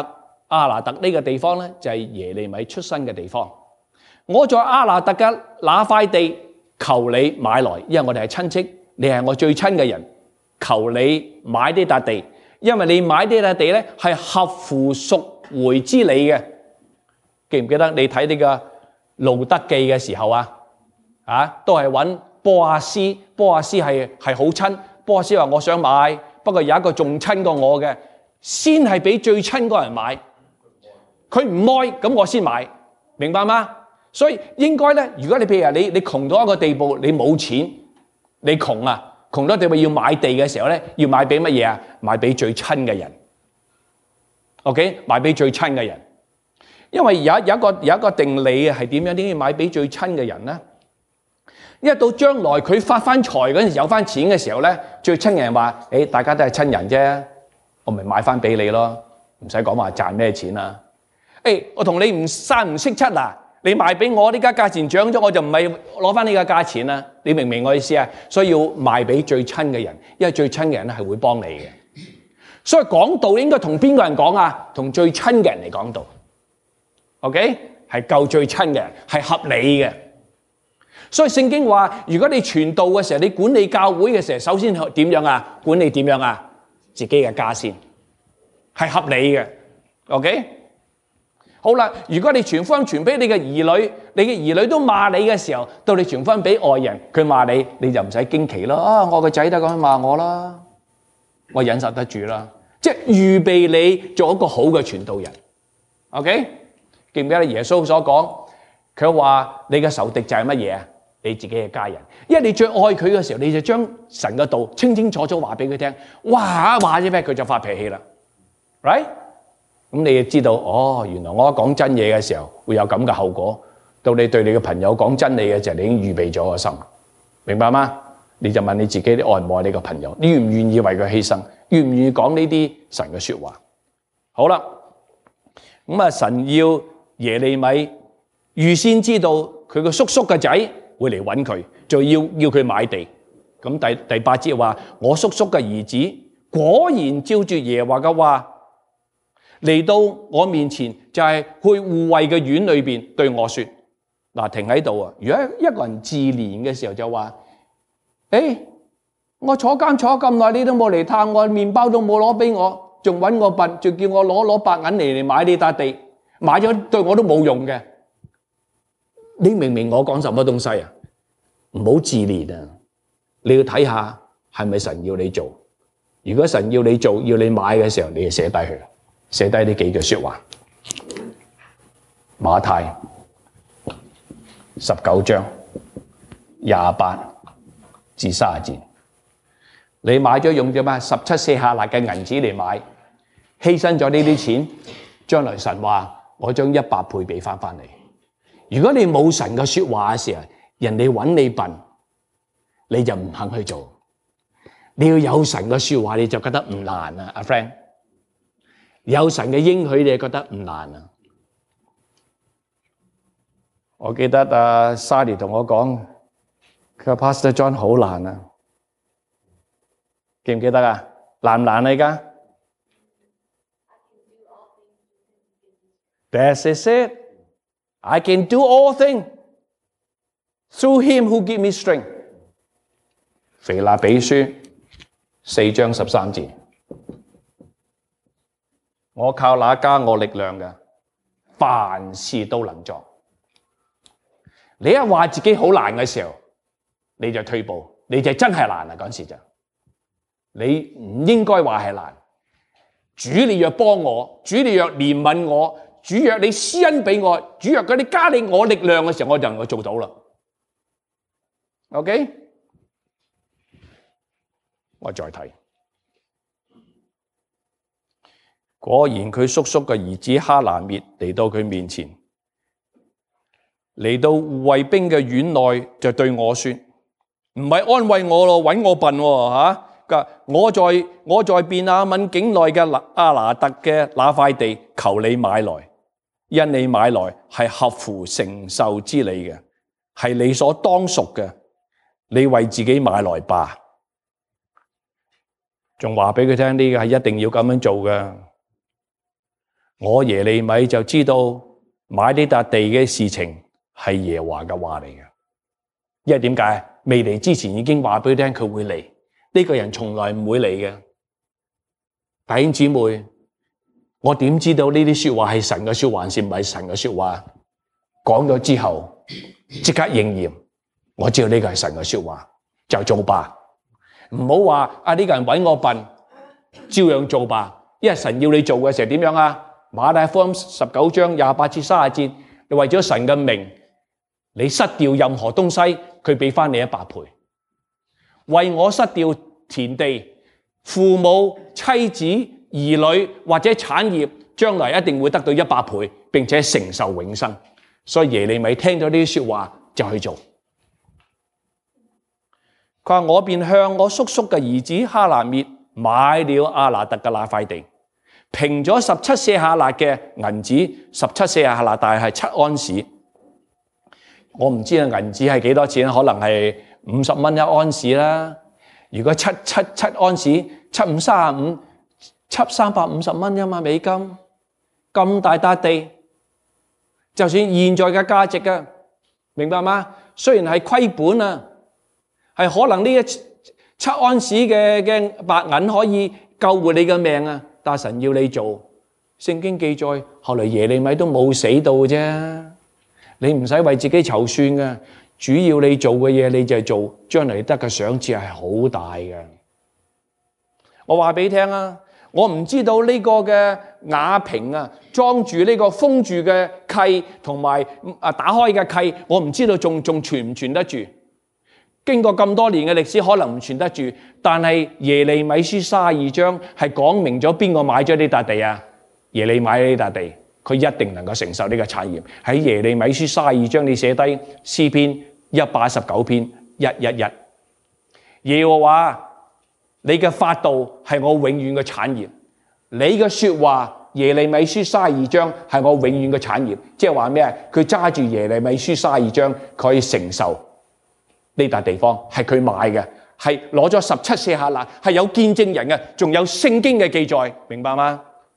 亞拿特呢個地方咧就係耶利米出生嘅地方。我在亞拿特嘅那塊地求你買來，因為我哋係親戚，你係我最親嘅人，求你買呢笪地，因為你買呢笪地咧係合乎贖回之理嘅。記唔記得你睇呢個路德記嘅時候啊？啊，都係揾波亞斯，波亞斯係係好親。波亞斯話我想買，不過有一個仲親過我嘅，先係俾最親嗰人買。佢唔愛，咁我先買，明白嗎？所以應該咧，如果你譬如你你窮到一個地步，你冇錢，你窮啊，窮到地步要買地嘅時候咧，要買俾乜嘢啊？買俾最親嘅人。OK， 買俾最親嘅人。因為有有一個有一個定理係點樣？點解買俾最親嘅人咧？因為到將來佢發翻財嗰陣時有翻錢嘅時候咧，最親嘅人話：誒、欸，大家都係親人啫，我咪買翻俾你咯，唔使講話賺咩錢啦。誒、欸，我同你唔三唔識七嗱，你賣俾我呢家價錢漲咗，我就唔係攞翻呢個價錢啦。你明唔明我意思啊？所以要賣俾最親嘅人，因為最親嘅人咧係會幫你嘅。所以講道應該同邊個人講啊？同最親嘅人嚟講道。OK， 係夠最親嘅人，係合理嘅。所以聖經話，如果你傳道嘅時候，你管理教會嘅時候，首先點樣啊？管理點樣啊？自己嘅家先，係合理嘅。OK， 好啦，如果你傳福音傳俾你嘅兒女，你嘅兒女都罵你嘅時候，到你傳福音俾外人，佢罵你，你就唔使驚奇咯。啊，我個仔都咁樣罵我啦，我忍受得住啦。即係預備你做一個好嘅傳道人。OK。記唔記得耶穌所講？佢話你嘅仇敵就係乜嘢啊？你自己嘅家人。因為你最愛佢嘅時候，你就將神嘅道清清楚楚話俾佢聽。哇！話咗咩？佢就發脾氣啦。Right？咁你就知道哦，原來我一講真嘢嘅時候會有咁嘅後果。到你對你嘅朋友講真理嘅時候，你已經預備咗個心，明白嗎？你就問你自己，你愛唔愛你個朋友？你願唔願意為佢犧牲？願唔願意講呢啲神嘅說話？好啦，咁啊，神要耶利米預先知道佢個叔叔嘅仔會嚟揾佢，就要要佢買地。咁第第八節話：我叔叔嘅兒子果然照住耶和華嘅話嚟到我面前，就係去護衛嘅院裏邊對我說：嗱，停喺度啊！如果一個人自憐嘅時候就話：誒，我坐監坐咁耐，你都冇嚟探我，麵包都冇攞俾我，仲揾我笨，仲叫我攞攞白銀嚟嚟買呢笪地。買咗對我都冇用嘅，你明唔明我講什麼東西啊？唔好自憐啊！你要睇下係咪神要你做。如果神要你做，要你買嘅時候，你就寫低佢，寫低呢幾句說話。馬太十九章廿八至三十節，你買咗用咗咩？十七舍客勒嘅銀子嚟買，犧牲咗呢啲錢，將來神話。我將一百倍俾翻翻你。如果你冇神嘅說話嘅時候，人哋揾你笨，你就唔肯去做。你要有神嘅說話，你就覺得唔難啊，阿 friend。有神嘅應許，你就覺得唔難啊。我記得阿 Sally 同我講，佢話 Pastor John 好難啊，記唔記得啊？難唔難啊？而家？This is it. I can do all things through him who gives me strength. 腓立比書四章十三節，我靠那加我力量嘅，凡事都能做。你一話自己好難嘅時候，你就退步，你就真係難啦。嗰時就，你唔應該話係難。主你若幫我，主你若憐憫我。主若你施恩俾我，主若佢你加你我力量嘅時候，我就能夠做到啦。OK， 我再睇，果然佢叔叔嘅兒子哈蘭滅嚟到佢面前，嚟到護衛兵嘅院內就對我說：唔係安慰我咯，搵我笨吓。佢我在我在便雅憫境內嘅亞拿特嘅那塊地，求你買來。因你買來係合乎承受之理嘅，係你所當屬嘅，你為自己買來吧。仲話俾佢聽，呢個係一定要咁樣做嘅。 我耶利米就知道買呢笪地嘅事情係耶和華嘅話嚟嘅，因為點解？未嚟之前已經話俾佢聽佢會嚟，呢個人從來唔會嚟嘅。弟兄姊妹，我點知道呢啲說話係神嘅說話還是唔係神嘅說話？講咗之後即刻應驗，我知道呢個係神嘅說話，就做吧。唔好話啊呢個人搵我笨，照樣做吧。因為神要你做嘅時候點樣啊？馬太福音十九章廿八至三十節，你為咗神嘅名，你失掉任何東西，佢俾翻你一百倍。為我失掉田地、父母、妻子、兒女或者產業，將來一定會得到一百倍，並且承受永生。所以耶利米聽到呢啲說話就去做。佢話我便向我叔叔嘅兒子哈拿滅買了亞拿特嘅那塊地，平咗十七舍客勒嘅銀子，十七舍客勒大係七安士。我唔知啊銀子係幾多錢，可能係五十蚊一安士啦。如果七七七安士，七五三十五，七三百五十蚊啫嘛美金，咁大笪地。就算現在嘅價值啊，明白嗎？雖然係虧本啊，係可能呢一七安士嘅嘅白銀可以救活你嘅命啊，但神要你做。聖經記載，後來耶利米都冇死到啫。你唔使為自己籌算嘅，主要你做嘅嘢你就係做，將來得嘅賞賜係好大嘅。我話俾你聽啊！我唔知道呢個嘅瓦瓶啊，裝住呢個封住嘅契同埋啊打開嘅契，我唔知道仲仲存唔存得住。經過咁多年嘅歷史，可能唔存得住。但係耶利米書三十二章係講明咗邊個買咗呢笪地啊？耶利米買呢笪地，佢一定能夠承受呢個產業。喺耶利米書三十二章你寫低詩篇一百一十九篇一一一，耶和華你嘅法度係我永遠嘅產業，你嘅說話耶利米書三十二章係我永遠嘅產業，即係話咩啊？佢揸住耶利米書三十二章，佢可以承受呢笪地方係佢買嘅，係攞咗十七舍客勒，係有見證人嘅，仲有聖經嘅記載，明白嗎？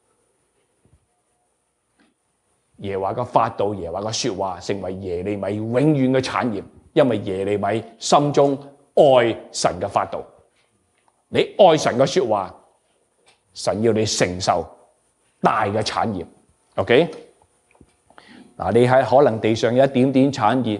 耶和華嘅法度，耶和華嘅說話成為耶利米永遠嘅產業，因為耶利米心中愛神嘅法度。你愛神嘅說話，神要你承受大嘅產業。OK， 嗱，你喺可能地上有一點點產業，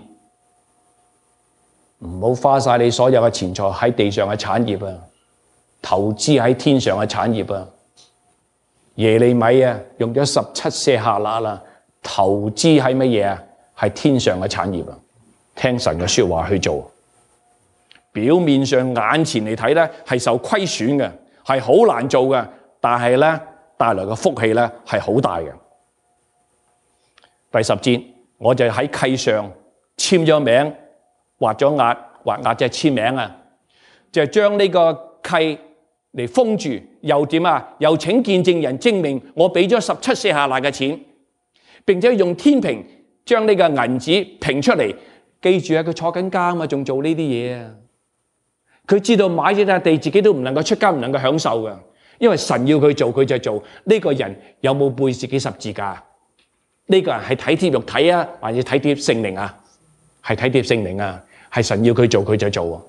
唔好花晒你所有嘅錢財喺地上嘅產業啊，投資喺天上嘅產業啊。耶利米啊，用咗十七舍客勒啦，投資喺乜嘢啊？係天上嘅產業啊，聽神嘅說話去做。表面上眼前嚟睇咧係受虧損嘅，係好難做嘅，但係咧帶來嘅福氣咧係好大嘅。第十節，我就喺契上簽咗名，畫咗押，畫押即係簽名啊，就係將呢個契嚟封住，又點啊？又請見證人證明我俾咗十七舍客勒嘅錢，並且用天平將呢個銀紙平出嚟。記住啊，佢坐緊監啊，仲做呢啲嘢啊！佢知道買咗笪地，自己都唔能夠出家，唔能夠享受嘅，因為神要佢做，佢就做。呢個人有冇背自己十字架？呢個人係體貼肉體啊，還是體貼聖靈啊？係體貼聖靈啊，係神要佢做，佢就做。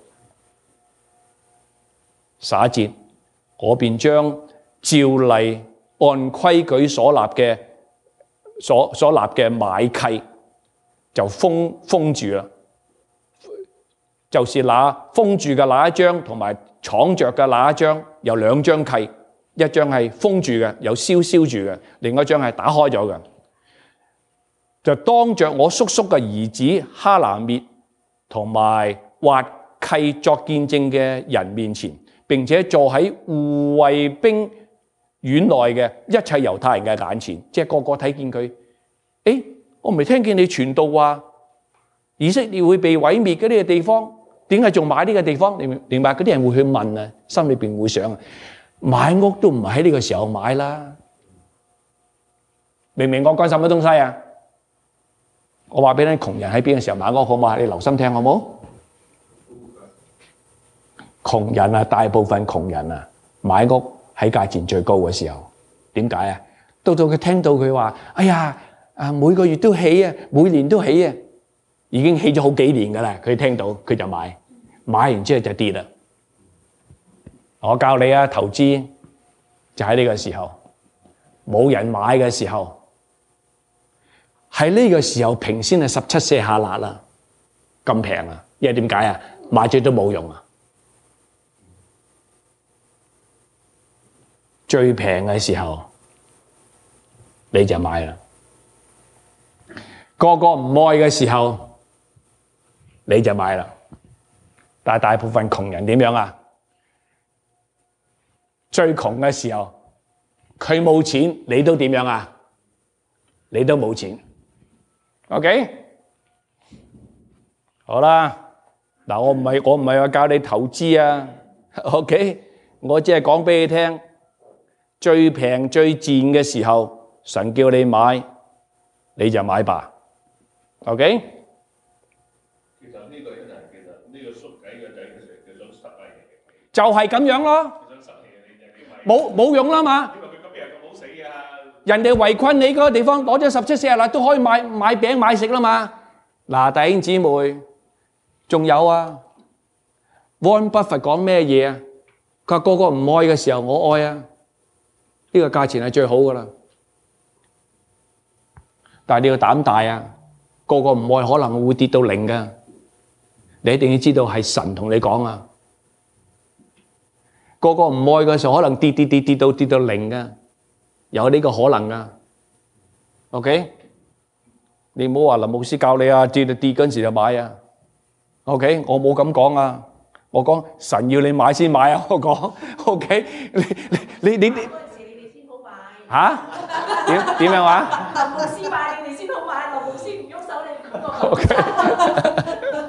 十一節，我便將照例按規矩所立嘅所所立嘅買契就封封住啦。就是那封住嘅那一張同埋敞着嘅那一張，有兩張契，一張係封住嘅，有燒燒住嘅，另一張係打開咗嘅。就當着我叔叔嘅兒子哈拿滅同埋畫契作見證嘅人面前，並且坐喺護衛兵院內嘅一切猶太人嘅眼前，即係個個睇見佢。誒，我未聽見你傳道話以色列會被毀滅嘅呢個地方，點解仲買呢個地方？你明白？嗰啲人會去問啊，心裏邊會想啊，買屋都唔係喺呢個時候買啦。明唔明我講什麼東西啊？我話俾你，窮人喺邊個時候買屋好嘛？你留心聽好冇？窮人啊，大部分窮人啊，買屋喺價錢最高嘅時候。點解啊？ 到到佢聽到佢話，哎呀，啊每個月都起啊，每年都起啊，已經起咗好幾年噶啦。佢聽到佢就買，買完之後就跌啦。我教你啊，投資就喺呢個時候，冇人買嘅時候，喺呢個時候平先係十七四下辣啦，咁平啊！因為點解啊？買咗都冇用啊！最平嘅時候你就買啦，個個唔愛嘅時候你就買啦。但係大部分窮人點樣啊？最窮嘅時候佢冇錢，你都點樣啊？你都冇錢。OK， 好啦，嗱，我唔係我唔係話教你投資啊。OK， 我只係講俾你聽。最平最賤嘅時候，神叫你買，你就買吧。OK？ 其實呢個人係其實呢個熟計嘅仔，佢成日想塞嘢嘅， 就係咁樣咯。 想塞嘢你就冇冇用啦嘛。 因為佢今日咁好死啊！ 人哋圍困你嗰個地方，攞咗十七四十啦，都可以買買餅買食啦嘛。嗱，弟兄姊妹，仲有啊，Warren Buffett講咩嘢啊？佢話個個唔愛嘅時候，我愛啊。呢個價錢係最好噶啦，但係你要膽大啊！個個唔愛可能會跌到零噶，你一定要知道係神同你講啊！個個唔愛嘅時候，可能跌跌跌跌到跌到零噶，有呢個可能噶。OK， 你唔好話林牧師教你啊，跌到跌嗰陣時就買啊。OK， 我冇咁講啊，我講神要你買先買啊。我講 OK， 你你你你。嚇？點點樣話？ 林牧師買你哋先好買，林牧師唔喐手你唔好講。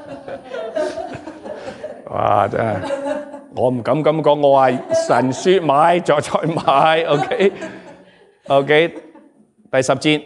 哇！真係，我唔敢咁講，我話神説買就再買。OK OK， 第十節，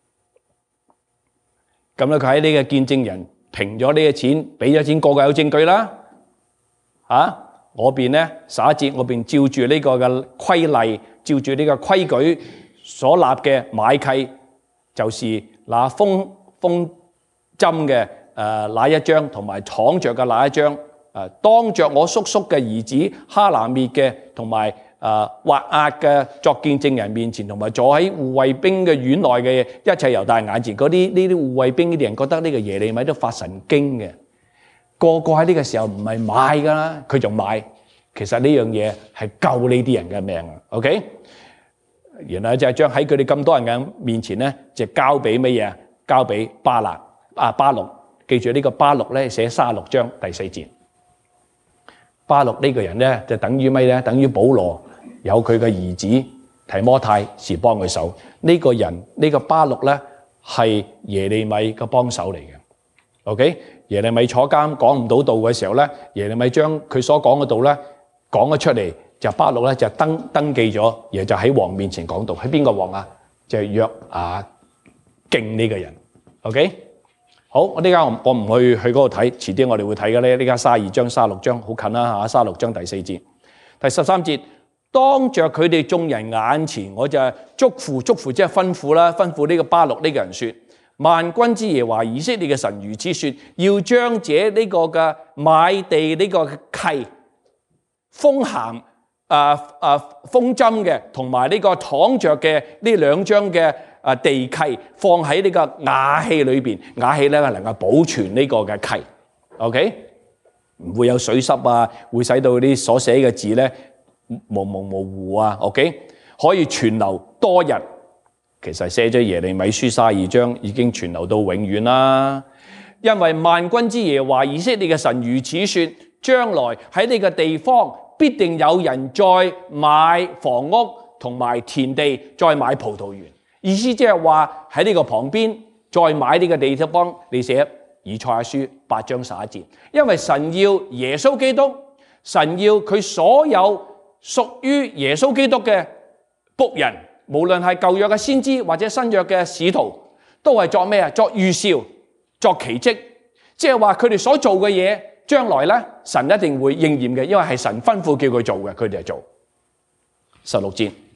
咁咧佢喺呢個見證人評咗呢個錢，俾咗錢，個個有證據啦。嚇！我邊咧十一節，我邊照住呢個嘅規例。照住呢個規矩所立嘅買契，就是那封封針嘅誒那一張，同埋敞着嘅那一張，誒當着我叔叔嘅兒子哈拿滅嘅，同埋誒或押嘅作見證人面前，同埋坐喺護衛兵嘅院內嘅一切猶大人眼前，嗰啲呢啲護衛兵呢啲人覺得呢個耶利米都發神經嘅，個個喺呢個時候唔係買㗎啦，佢仲買。其實呢樣嘢係救呢啲人嘅命啊 ，OK？ 然後就係將喺佢哋咁多人嘅面前咧，就交俾乜嘢？交俾巴勒啊巴錄。記住呢個巴錄咧，寫三十六章第四節。巴錄呢個人咧，就等於乜咧？等於保羅有佢嘅兒子提摩太是幫佢手。呢個人呢個巴錄咧係耶利米嘅幫手嚟嘅。OK？ 耶利米坐監講唔到道嘅時候咧，耶利米將佢所講嘅道咧。講咗出嚟，就巴錄咧就登登記咗，然後就喺王面前講道。喺邊個王啊？就係約雅敬呢個人。OK， 好，我呢家我我唔去去嗰度睇，遲啲我哋會睇嘅咧。呢家三十二章、三十六章好近啦嚇，三十六章第四節、第十三節，當着佢哋眾人眼前，我就囑咐囑咐，即係吩咐啦，吩咐呢個巴錄呢個人説：萬軍之耶和華以色列嘅神如此説，要將這呢個嘅買地呢個契。封函啊啊封針嘅，同埋呢個敞着嘅呢兩張嘅啊地契，放喺呢個瓦器裏邊，瓦器咧能夠保存呢個嘅契 ，OK， 唔會有水濕啊，會使到啲所寫嘅字咧模模模糊啊 ，OK， 可以存留多日。其實寫咗耶利米書三十二章已經存留到永遠啦，因為萬軍之耶和華以色列嘅神如此説：將來喺呢個地方。必定有人再買房屋同埋田地，再買葡萄園。意思即係話喺呢個旁邊再買呢個地方，你寫以賽亞書八章十一節。因為神要耶穌基督，神要佢所有屬於耶穌基督嘅僕人，無論係舊約嘅先知或者新約嘅使徒，都係作咩啊？作預兆，作奇蹟，即係話佢哋所做嘅嘢。將來咧，神一定會應驗嘅，因為係神吩咐叫佢做嘅，佢哋係做。十六節，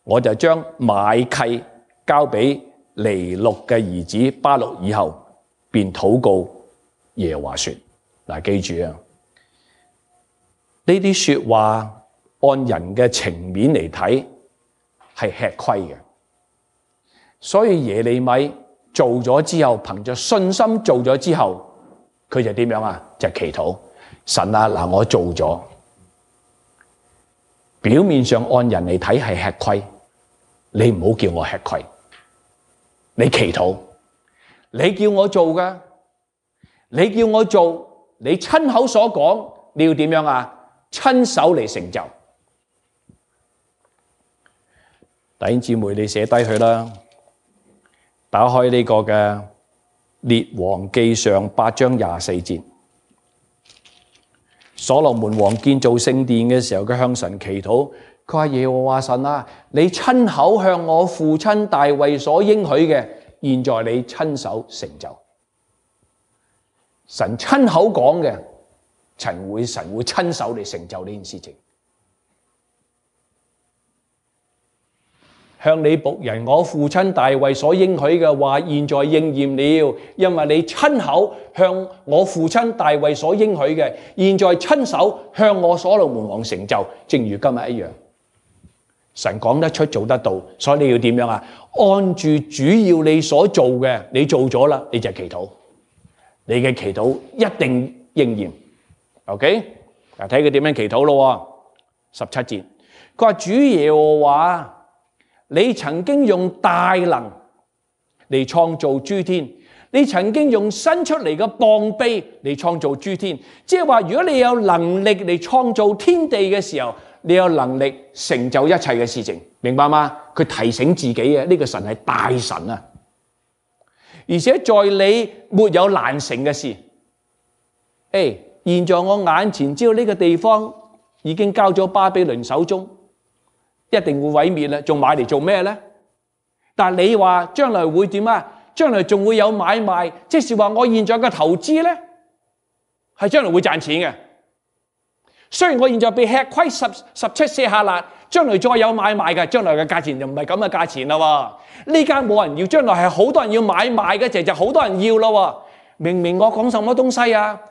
我就將買契交俾尼祿嘅兒子巴錄以後，便禱告耶和華說：嗱，記住啊，呢啲說話按人嘅情面嚟睇係吃虧嘅，所以耶利米做咗之後，憑着信心做咗之後，佢就點樣啊？就祈禱神啊，嗱，我做咗，表面上按人嚟睇係吃虧，你唔好叫我吃虧，你祈禱，你叫我做㗎，你叫我做，你親口所講，你要點樣啊？親手嚟成就。弟兄姊妹，你寫低佢啦，打開呢個嘅列王記上八章廿四節。所羅門王建造聖殿嘅時候，佢向神祈禱，佢話耶和華神啊，你親口向我父親大衛所應許嘅，現在你親手成就。神親口講嘅，神會神會親手嚟成就呢件事情。向你僕人我父親大衛所應許嘅話，現在應驗了，因為你親口向我父親大衛所應許嘅，現在親手向我所羅門王成就，正如今日一樣。神講得出做得到，所以你要點樣啊？按住主要你所做嘅，你做咗啦，你就祈禱，你嘅祈禱一定應驗。OK， 嗱，睇佢點樣祈禱咯。十七節，佢話主耶和華，你曾經用大能嚟創造諸天，你曾經用伸出嚟嘅膀臂嚟創造諸天，即係話如果你有能力嚟創造天地嘅時候，你有能力成就一切嘅事情，明白嗎？佢提醒自己嘅呢個神係大神啊，而且在你沒有難成嘅事。誒，現在我眼前知道呢個地方已經交咗巴比倫手中，一定會毀滅啦，仲買嚟做咩呢？但係你話將來會點啊？將來仲會有買賣，即是話我現在嘅投資呢，係將來會賺錢嘅。雖然我現在被吃虧十十七舍客勒，將來再有買賣嘅，將來嘅價錢就唔係咁嘅價錢啦。呢間冇人要，將來係好多人要買賣嘅，就就好多人要啦。明明我講什麼東西啊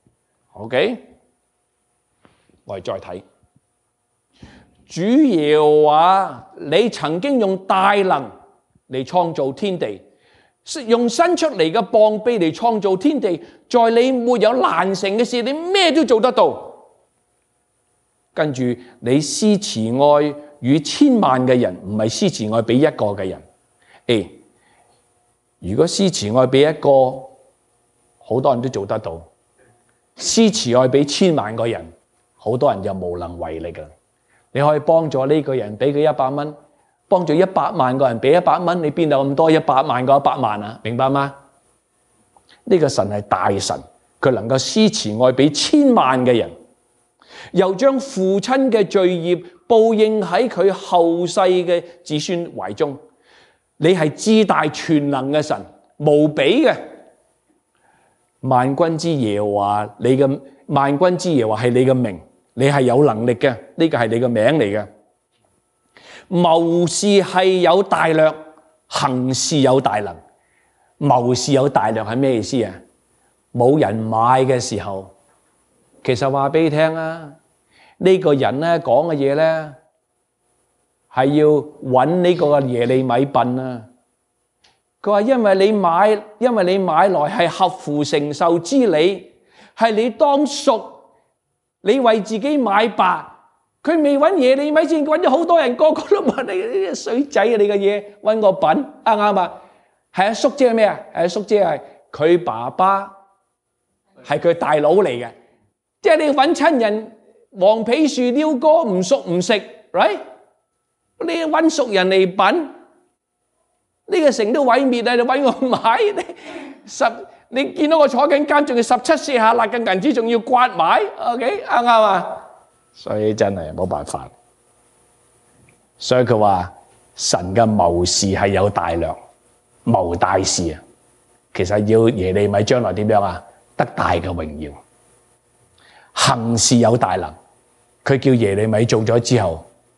？OK， 我哋再睇。主耶和華，你曾經用大能嚟創造天地，用伸出嚟嘅膀臂嚟創造天地，在你沒有難成嘅事，你咩都做得到。跟住你施慈愛與千萬嘅人，唔係施慈愛俾一個嘅人。誒，如果施慈愛俾一個，好多人都做得到；施慈愛俾千萬個人，好多人就無能為力㗎。你可以幫助呢個人，俾佢一百蚊；幫助一百萬個人，俾一百蚊。你邊度咁多一百萬個一百萬啊？明白嗎？呢個神係大神，佢能夠施慈愛俾千萬嘅人。又將父親嘅罪孽報應喺佢後世嘅子孫懷中。你係至大全能嘅神，無比嘅萬軍之耶和華，你嘅萬軍之耶和華係你嘅名，你係有能力嘅，呢個係你嘅名嚟嘅。謀事係有大略，行事有大能。謀事有大略係咩意思啊？冇人買嘅時候。其實話俾你聽啊，呢個人咧講嘅嘢咧係要揾呢個耶利米笨啊！佢話因為你買，因為你買來係合乎承受之理，係你當贖，你為自己買白。佢未揾耶利米先揾咗好多人，個個都問你呢啲水仔啊！你嘅嘢揾個笨啱唔啱啊？係阿叔姐係咩啊？阿叔姐係佢爸爸，係佢大佬嚟嘅。即係你揾親人黃皮樹撩哥唔熟唔食 ，right？ 你揾熟人嚟品，呢個城都毀滅啊！你揾我買，你十你見到我坐緊監，仲要十七四下辣嘅銀紙，仲要刮埋 ，OK 啱唔啱啊？所以真係冇辦法。所以佢話神嘅謀事係有大略，謀大事啊！其實要耶利米將來點樣啊？得大嘅榮耀。行事有大能，佢叫耶利米做咗之後，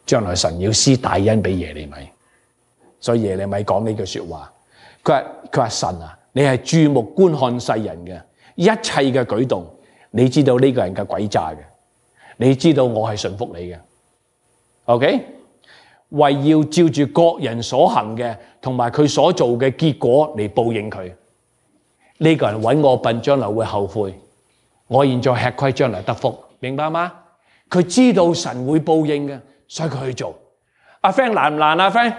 將來神要施大恩俾耶利米，所以耶利米講呢句說話，佢話佢話神啊，你係注目觀看世人嘅一切嘅舉動，你知道呢個人嘅詭詐嘅，你知道我係順服你嘅 ，OK？ 為要照住各人所行嘅同埋佢所做嘅結果嚟報應佢。呢個人揾我笨，將來會後悔。我現在吃虧，將來得福，明白嗎？佢知道神會報應嘅，所以佢去做。阿 friend 難唔難啊 friend？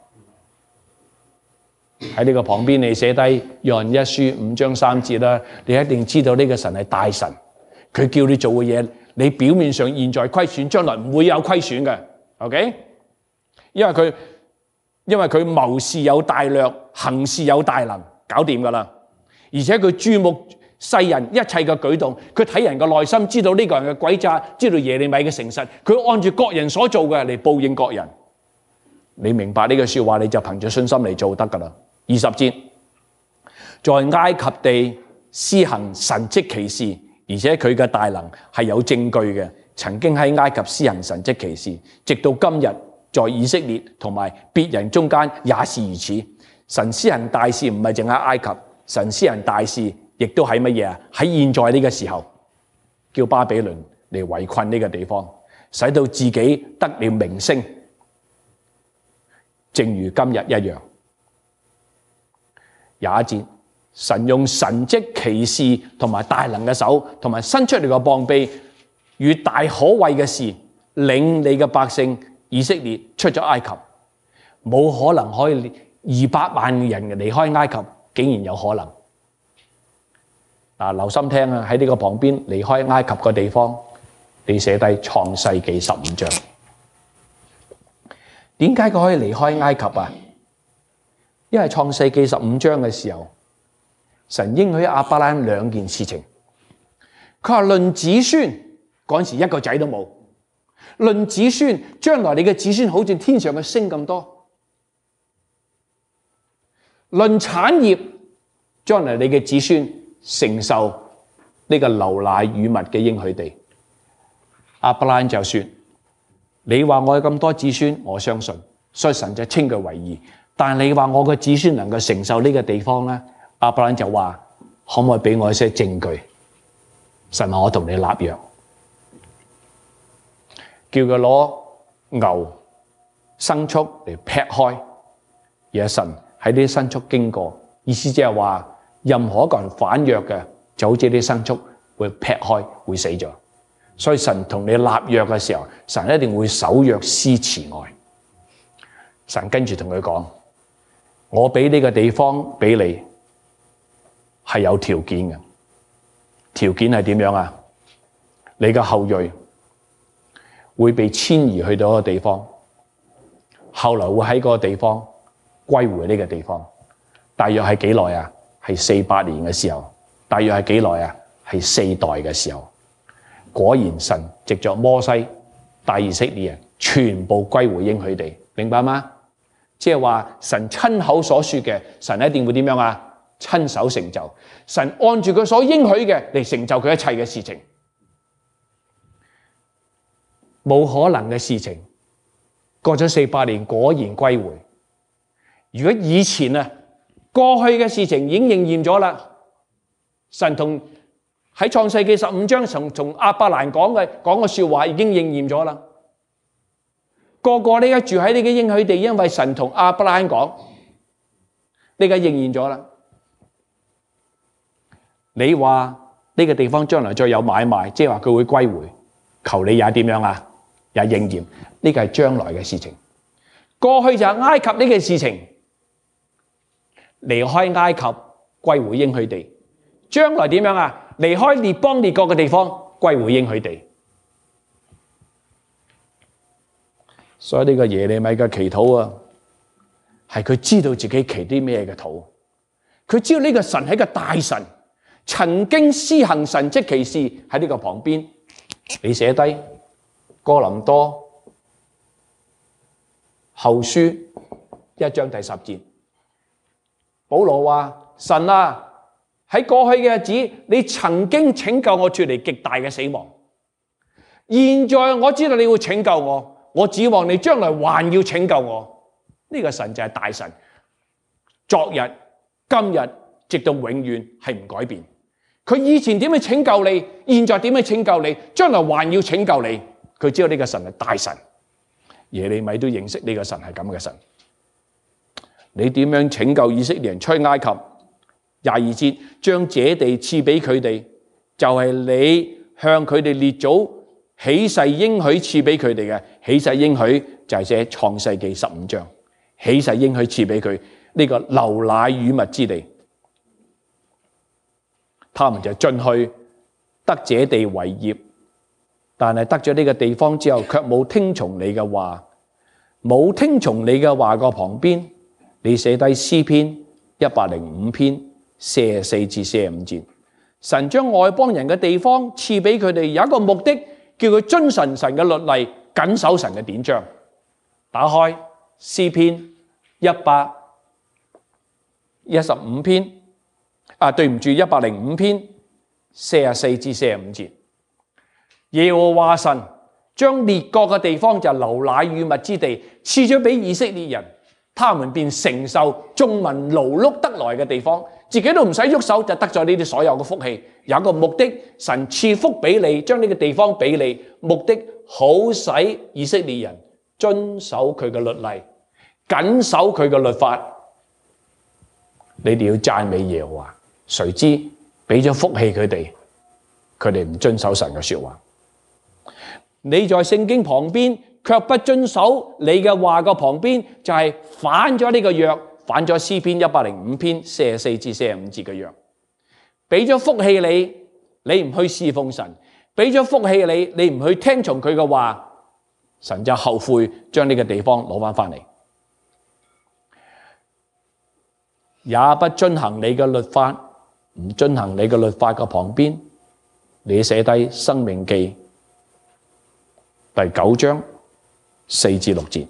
喺呢個旁邊你寫低約翰一書五章三節啦，你一定知道呢個神係大神，佢叫你做嘅嘢，你表面上現在虧損，將來唔會有虧損嘅。OK？ 因為佢因為佢謀事有大略，行事有大能，搞掂噶啦。而且佢注目世人一切嘅舉動，佢睇人嘅內心，知道呢個人嘅詭詐，知道耶利米嘅誠實，佢按住各人所做嘅嚟報應各人。你明白呢句說話，你就憑住信心嚟做得噶啦。二十節，在埃及地施行神蹟奇事，而且佢嘅大能係有證據嘅，曾經喺埃及施行神蹟奇事，直到今日。在以色列同埋別人中間也是如此。神施行大事唔係淨喺埃及，神施行大事亦都喺乜嘢啊？喺現在呢個時候，叫巴比倫嚟圍困呢個地方，使到自己得了名聲，正如今日一樣。廿一節，神用神蹟奇事同埋大能嘅手，同埋伸出嚟嘅膀臂與大可畏嘅事，領你嘅百姓以色列出咗埃及，冇可能可以二百萬人離開埃及，竟然有可能。嗱，留心聽啊！喺呢個旁邊離開埃及嘅地方，你寫低創世記十五章。點解佢可以離開埃及啊？因為創世記十五章嘅時候，神應許亞伯拉罕兩件事情。佢話論子孫，嗰陣時一個仔都冇。論子孫，將來你嘅子孫好似天上嘅星咁多。論產業，將來你嘅子孫承受呢個流奶與蜜嘅應許地。亞伯拉罕就說：你話我有咁多子孫，我相信，所以神就稱佢為義。但係你話我嘅子孫能夠承受呢個地方咧，亞伯拉罕就話：可唔可以俾我一些證據？神話我同你立約。叫佢攞牛牲畜嚟劈開，而神喺啲牲畜經過，意思即係話任何一個人反約嘅，就好似啲牲畜會劈開，會死咗。所以神同你立約嘅時候，神一定會守約施慈愛。神跟住同佢講：我俾呢個地方俾你係有條件嘅，條件係點樣啊？你嘅後裔會被遷移去到一個地方，後來會喺嗰個地方歸回呢個地方，大約係幾耐啊？係四百年嘅時候，大約係幾耐啊？係四代嘅時候。果然神藉着摩西帶以色列人全部歸回應許地，明白嗎？即係話神親口所說嘅，神一定會點樣啊？親手成就。神按住佢所應許嘅嚟成就佢一切嘅事情。冇可能嘅事情，過咗四百年果然歸回。如果以前啊，過去嘅事情已經應驗咗啦，神同喺創世記十五章從從亞伯蘭講嘅講嘅說話已經應驗咗啦。個個呢家住喺呢個應許地，因為神同亞伯蘭講，呢家應驗咗啦。你話呢個地方將來再有買賣，即係話佢會歸回，求你也點樣啊？也應驗，呢個係將來嘅事情。過去就係埃及呢件事情，離開埃及歸回應許地。將來點樣啊？離開列邦列國嘅地方歸回應許地。所以呢個耶利米嘅祈禱啊，係佢知道自己祈啲咩嘅禱。佢知道呢個神係一個大神，曾經施行神蹟奇事。喺呢個旁邊，你寫低哥林多後書一章第十節，保羅話：神啊，喺過去嘅日子，你曾經拯救我脫離極大嘅死亡。現在我知道你會拯救我， 我指望你將來還要拯救我。呢個神就係大神，昨日、今日直到永遠係唔改變。佢以前點樣拯救你，現在點樣拯救你，將來還要拯救你。佢知道呢個神係大神，耶利米都認識呢個神係咁嘅神。你點樣拯救以色列人出埃及？廿二節，將這地賜俾佢哋，就係你向佢哋列祖起誓應許賜俾佢哋嘅。起誓應許就係寫創世記十五章，起誓應許賜俾佢呢個流奶與蜜之地。他們就進去得這地為業，但係得咗呢個地方之後，卻冇聽從你嘅話，冇聽從你嘅話個旁邊，你寫低詩篇一百零五篇四十四至四十五節。神將外邦人嘅地方賜俾佢哋，有一個目的，叫佢遵循神嘅律例，謹守神嘅典章。打開詩篇一百一十五篇。啊，對唔住，一百零五篇四十四至四十五節。耶和華神將列國嘅地方，就流奶與蜜之地，賜咗俾以色列人，他們便承受眾民勞碌得來嘅地方，自己都唔使喐手就得咗呢啲所有嘅福氣。有一個目的，神賜福俾你，將呢個地方俾你，目的好使以色列人遵守佢嘅律例，謹守佢嘅律法。你哋要讚美耶和華。誰知俾咗福氣佢哋，佢哋唔遵守神嘅說話。你在聖經旁邊卻不遵守你嘅話嘅旁邊，就係反咗呢個約，反咗詩篇一百零五篇四十四至四十五節嘅約。俾咗福氣你，你唔去侍奉神；俾咗福氣你，你唔去聽從佢嘅話，神就後悔將呢個地方攞翻翻嚟，也不遵行你嘅律法。唔遵行你嘅律法嘅旁邊，你寫低申命記第九章四至六節。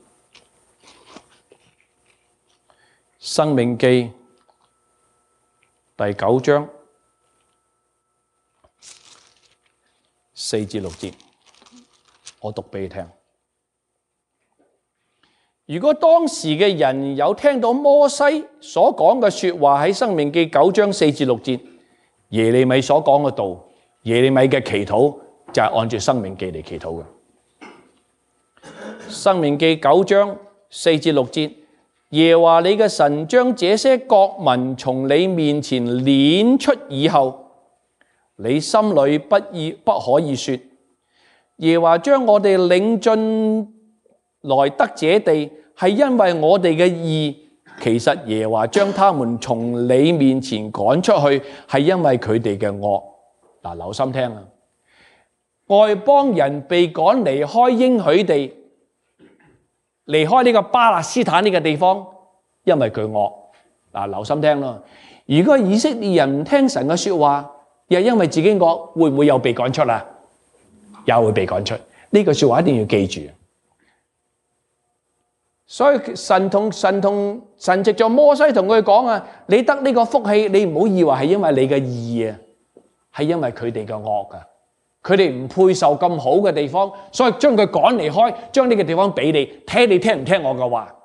申命記第九章四至六節，我讀俾你聽。如果當時嘅人有聽到摩西所講嘅說話，喺申命記九章四至六節，耶利米所講嘅道，耶利米嘅祈禱就係按照申命記嚟祈禱嘅。申命記九章四至六節，耶和華你嘅神將這些國民從你面前攆出以後，你心裏不意不可以說，耶和華將我哋領進來得這地，係因為我哋嘅義。其實耶和華將他們從你面前趕出去，係因為佢哋嘅惡。嗱，留心聽啊！外邦人被趕離開應許地，離開呢個巴勒斯坦呢個地方，因為佢惡。嗱，留心聽咯。如果以色列人唔聽神嘅說話，又因為自己惡，會唔會又被趕出啊？又會被趕出。呢句說話一定要記住。所以神同神同神藉着摩西同佢講啊，你得呢個福氣，你唔好以為係因為你嘅義啊，係因為佢哋嘅惡啊，佢哋唔配受咁好嘅地方，所以將佢趕離開，將呢個地方俾你，睇你聽唔聽我嘅話。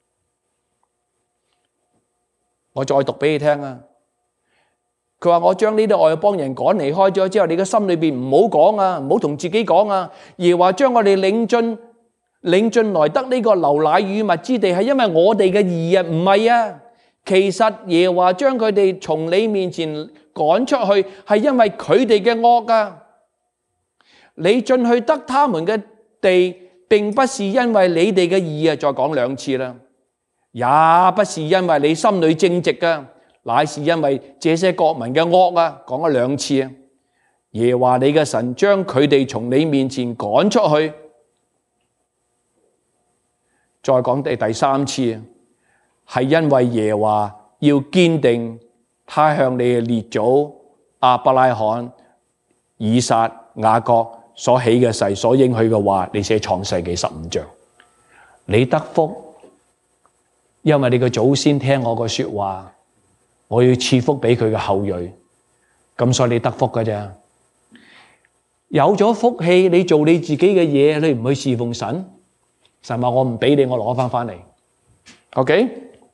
我再讀俾你聽啊，佢話我將呢啲外邦人趕離開咗之後，你嘅心裏邊唔好講啊，唔好同自己講啊，而話將我哋領進。領進來得呢個流奶與蜜之地，係因為我哋嘅義啊，唔係啊。其實耶和華將佢哋從你面前趕出去，係因為佢哋嘅惡啊。你進去得他們嘅地，並不是因為你哋嘅義啊，再講兩次啦，也不是因為你心裏正直啊，乃是因為這些國民嘅惡啊，講咗兩次啊。耶和華你嘅神將佢哋從你面前趕出去。再講第第三次，係因為耶和華要堅定他向你嘅列祖亞伯拉罕、以撒、雅各所起嘅誓、所應許嘅話，你寫創世記十五章，你得福，因為你嘅祖先聽我嘅說話，我要賜福俾佢嘅後裔，咁所以你得福㗎咋。有咗福氣，你做你自己嘅嘢，你唔去侍奉神。 神話我唔俾你，我攞翻翻嚟。OK，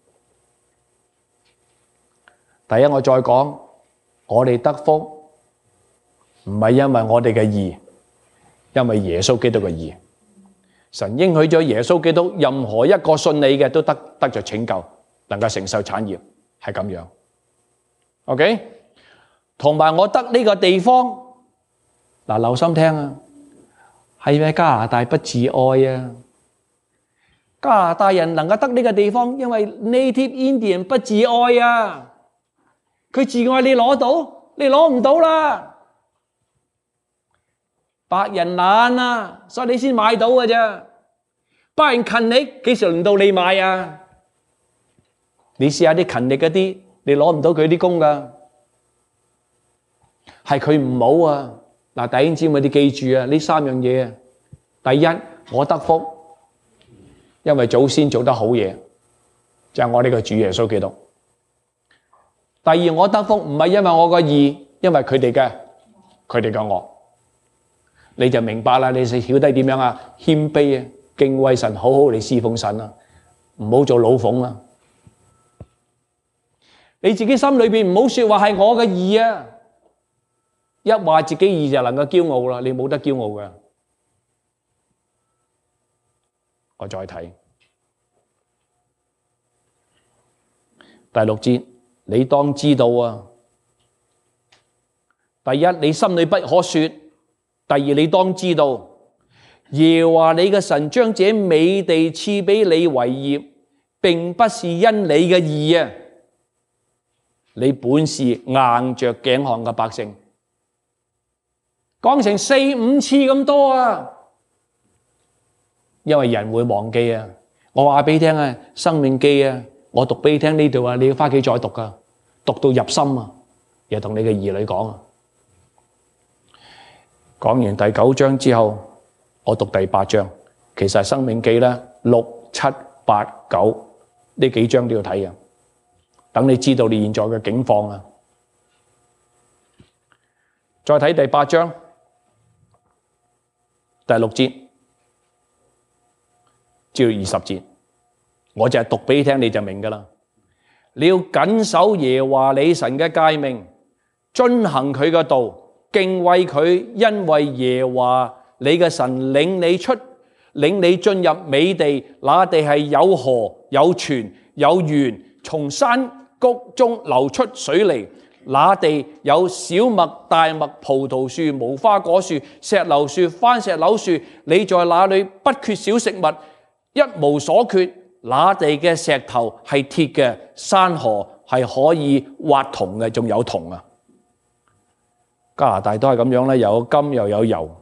第一我再講，我哋得福唔係因為我哋嘅義，因為耶穌基督嘅義。神應許咗耶穌基督，任何一個信你嘅都得得着拯救，能夠承受產業，係咁樣。OK， 同埋我得呢個地方，嗱，留心聽啊，係咪加拿大不自愛啊？加拿大人能夠得呢個地方，因為 Native Indian 不自愛啊。佢自愛你攞到，你攞唔到啦。白人懶啊，所以你先買到嘅啫。白人勤力，幾時輪到你買啊？你試下啲勤力嗰啲，你攞唔到佢啲工噶，係佢唔好啊。嗱，弟兄姊妹，你記住啊，呢三樣嘢啊。第一，我得福，因為祖先做得好嘢，就係我呢個主耶穌基督。第二，我得福唔係因為我個義，因為佢哋嘅佢哋嘅惡。你就明白啦，你曉得點樣啊？謙卑啊，敬畏神，好好嚟侍奉神啊，唔好做老奉啊。你自己心裏邊唔好說話係我嘅義啊，一話自己義就能夠驕傲啦，你冇得驕傲嘅。我再睇第六節，你當知道啊，第一，你心裏不可說。第二，你當知道，耶和華你嘅神將這美地賜俾你為業，並不是因你嘅義啊，你本是硬着頸項嘅百姓。講成四五次咁多啊，因為人會忘記啊。我話俾你聽啊，申命記啊，我讀俾你聽呢度啊，你要翻屋企再讀噶，讀到入心啊，又同你嘅兒女講啊。講完第九章之後，我讀第八章。其實《申命記》咧六七八九呢幾章都要睇嘅，等你知道你現在嘅境況啊。再睇第八章第六節至到二十節，我就係讀俾你聽，你就明噶啦。你要謹守耶和華你神嘅誡命，遵行佢嘅道。敬畏佢，因為耶和華你嘅神領你出，領你進入美地，那地係有河、有泉、有源，從山谷中流出水嚟。那地有小麥、大麥、葡萄樹、無花果樹、石榴樹、番石榴樹，你在那裏不缺少食物，一無所缺。那地嘅石頭係鐵嘅，山河係可以挖銅嘅，仲有銅啊！加拿大都係咁樣啦，又有金又有油。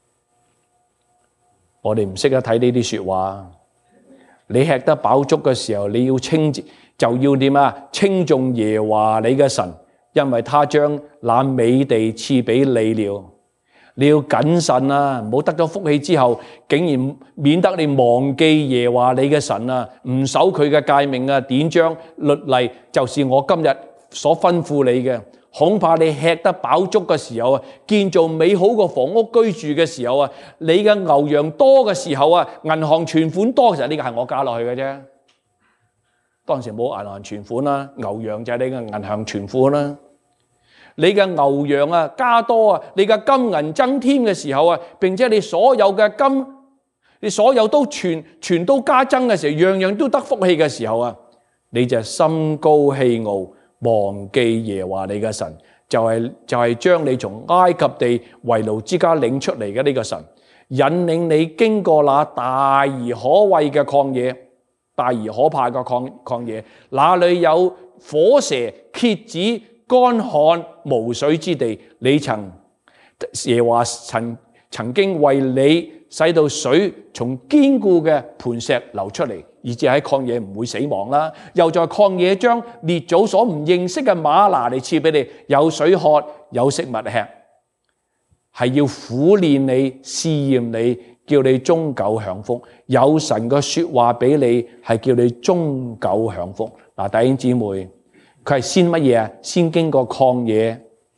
我哋唔識得睇呢啲說話。你吃得飽足嘅時候，你要稱就要點啊？稱頌耶和華你嘅神，因為他將那美地賜俾你了。你要謹慎啊，唔好得咗福氣之後，竟然免得你忘記耶和華你嘅神啊，唔守佢嘅誡命啊、典章、律例，就是我今日所吩咐你嘅。恐怕你吃得飽足嘅時候啊，建造美好嘅房屋居住嘅時候啊，你嘅牛羊多嘅時候啊，銀行存款多嘅時候，呢個係我加落去嘅啫。當時冇銀行存款啦，牛羊就係你嘅銀行存款啦。你嘅牛羊啊加多啊，你嘅金銀增添嘅時候啊，並且你所有嘅金，你所有都全全都加增嘅時候，樣樣都得福氣嘅時候啊，你就心高氣傲。忘記耶和華你嘅神，就係就係將你從埃及地為奴之家領出嚟嘅呢個神，引領你經過那大而可畏嘅曠野，大而可怕嘅曠曠野，那裏有火蛇、蠍子、乾旱無水之地。你曾耶和華曾曾經為你使到水從堅固嘅磐石流出嚟，以致喺曠野唔會死亡啦。又在曠野將列祖所唔認識嘅嗎哪嚟賜俾你，有水喝，有食物吃，係要苦練你、試驗你，叫你終久享福。有神嘅說話俾你，係叫你終久享福。嗱，弟兄姊妹，佢係先乜嘢啊？先經過曠野，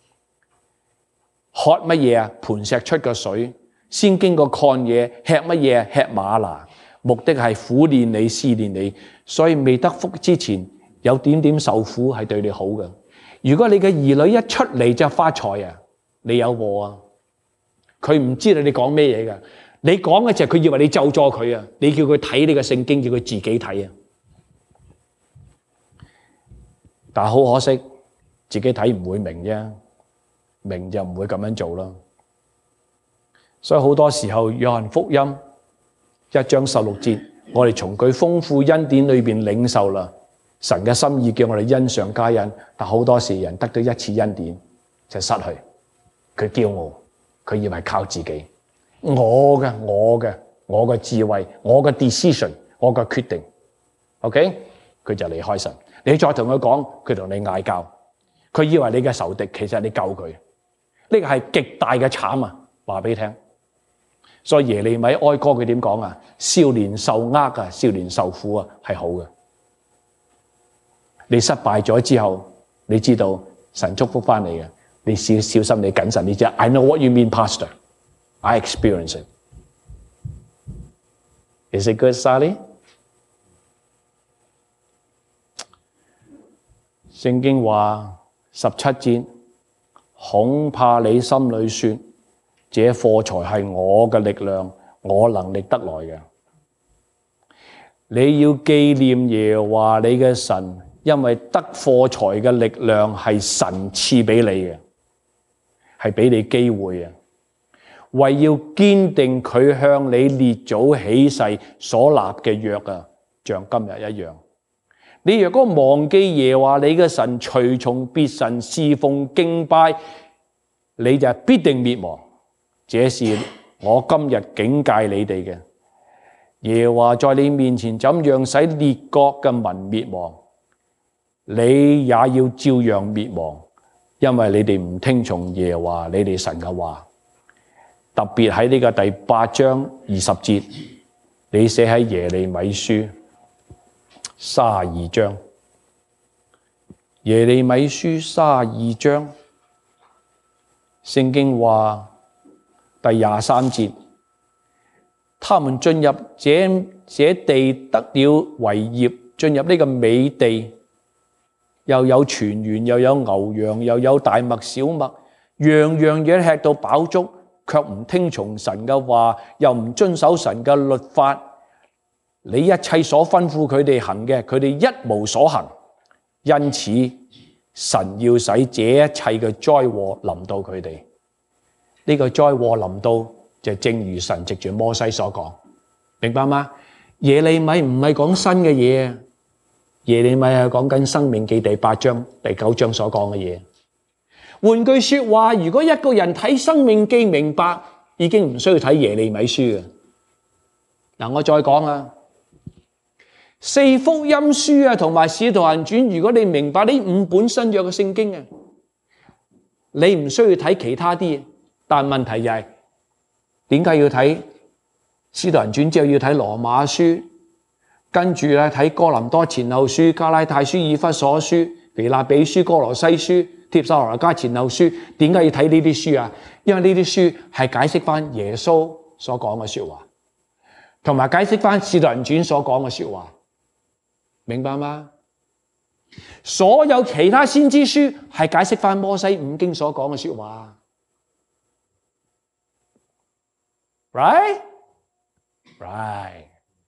喝乜嘢啊？磐石出嘅水。先經過曠野，吃乜嘢？吃嗎哪。 目的係苦練你、試煉你，所以未得福之前有點點受苦係對你好嘅。如果你嘅兒女一出嚟就發財啊，你有禍啊！佢唔知道你講咩嘢㗎，你講嘅時候佢以為你咒詛佢啊，你叫佢睇你嘅聖經，叫佢自己睇啊。但係好可惜，自己睇唔會明啫，明就唔會咁樣做啦。所以好多時候，約翰福音一章十六節，我哋從佢豐富恩典裏邊領受啦，神嘅心意叫我哋恩上加恩。但好多時人得到一次恩典就失去，佢驕傲，佢以為靠自己，我嘅我嘅我嘅智慧，我嘅 decision， 我嘅決定 ，OK， 佢就離開神。你再同佢講，佢同你嗌交，佢以為你嘅仇敵，其實你救佢，呢個係極大嘅慘啊！話俾你聽。所以耶利米哀歌佢點講啊？少年受呃啊，少年受苦啊，係好嘅。你失敗咗之後，你知道神祝福翻你嘅，你小小心，你謹慎，你知 I know what you mean, Pastor. I experience it. Is it good, Sally? 聖經話十七節，恐怕你心裏說，這貨財係我嘅力量，我能力得來嘅。你要紀念耶和華你嘅神，因為得貨財嘅力量係神賜俾你嘅，係俾你機會啊！為要堅定佢向你列祖起誓所立嘅約啊，像今日一樣。你若果忘記耶和華你嘅神，隨從別神侍奉敬拜，你就必定滅亡。這是我今日警戒你哋嘅。耶和華在你面前怎樣使列國嘅民滅亡，你也要照樣滅亡，因為你哋唔聽從耶和華你哋神嘅話。特別喺呢個第八章二十節，你寫喺耶利米書三十二章，耶利米書三十二章，聖經話第廿三節，他們進入這這地得了為業，進入呢個美地，又有泉源，又有牛羊，又有大麥小麥，樣樣嘢吃到飽足，卻唔聽從神嘅話，又唔遵守神嘅律法。你一切所吩咐佢哋行嘅，佢哋一無所行。因此，神要使這一切嘅災禍臨到佢哋。呢個災禍臨到，就正如神藉住摩西所講，明白嗎？耶利米唔係講新嘅嘢，耶利米係講緊申命記第八章、第九章所講嘅嘢。換句說話，如果一個人睇申命記明白，已經唔需要睇耶利米書嘅。嗱，我再講啊，四福音書啊，同埋使徒行傳，如果你明白呢五本新約嘅聖經啊，你唔需要睇其他啲。但問題就係點解要睇使徒行傳之後要睇羅馬書，跟住咧睇哥林多前後書、加拉太書、以弗所書、腓立比書、哥羅西書、帖撒羅尼迦前後書？點解要睇呢啲書啊？因為呢啲書係解釋翻耶穌所講嘅說話，同埋解釋翻使徒行傳所講嘅說話，明白嗎？所有其他先知書係解釋翻摩西五經所講嘅說話。Right? Right.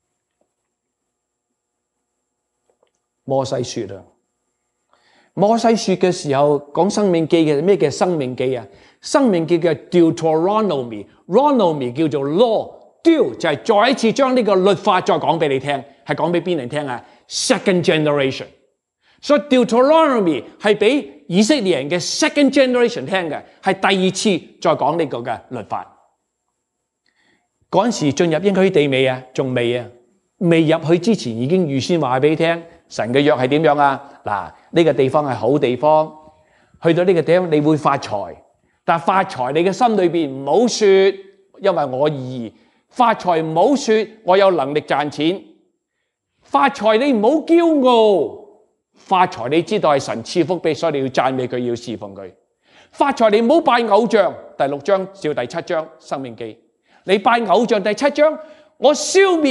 摩西說啊，摩西說嘅時候講生命記嘅，咩叫生命記啊？生命記嘅 Deuteronomy，Ronomy 叫做 law，Deut 就係再一次將呢個律法再講俾你聽，係講俾邊人聽啊？ Second generation。所以 Deuteronomy 係俾以色列人嘅 second generation 聽嘅，係第二次再講呢個嘅律法。嗰陣時進入應許地未啊？仲未啊？未入去之前已經預先話俾你聽，神嘅約係點樣啊？嗱，呢個地方係好地方，去到呢個地方你會發財，但係發財你嘅心裏邊唔好說，因為我義。發財唔好說，我有能力賺錢。發財你唔好驕傲，發財你知道係神賜福俾，所以你要讚美佢，要侍奉佢。發財你唔好拜偶像，第六章至第七章申命記。你拜偶像第七章，我消滅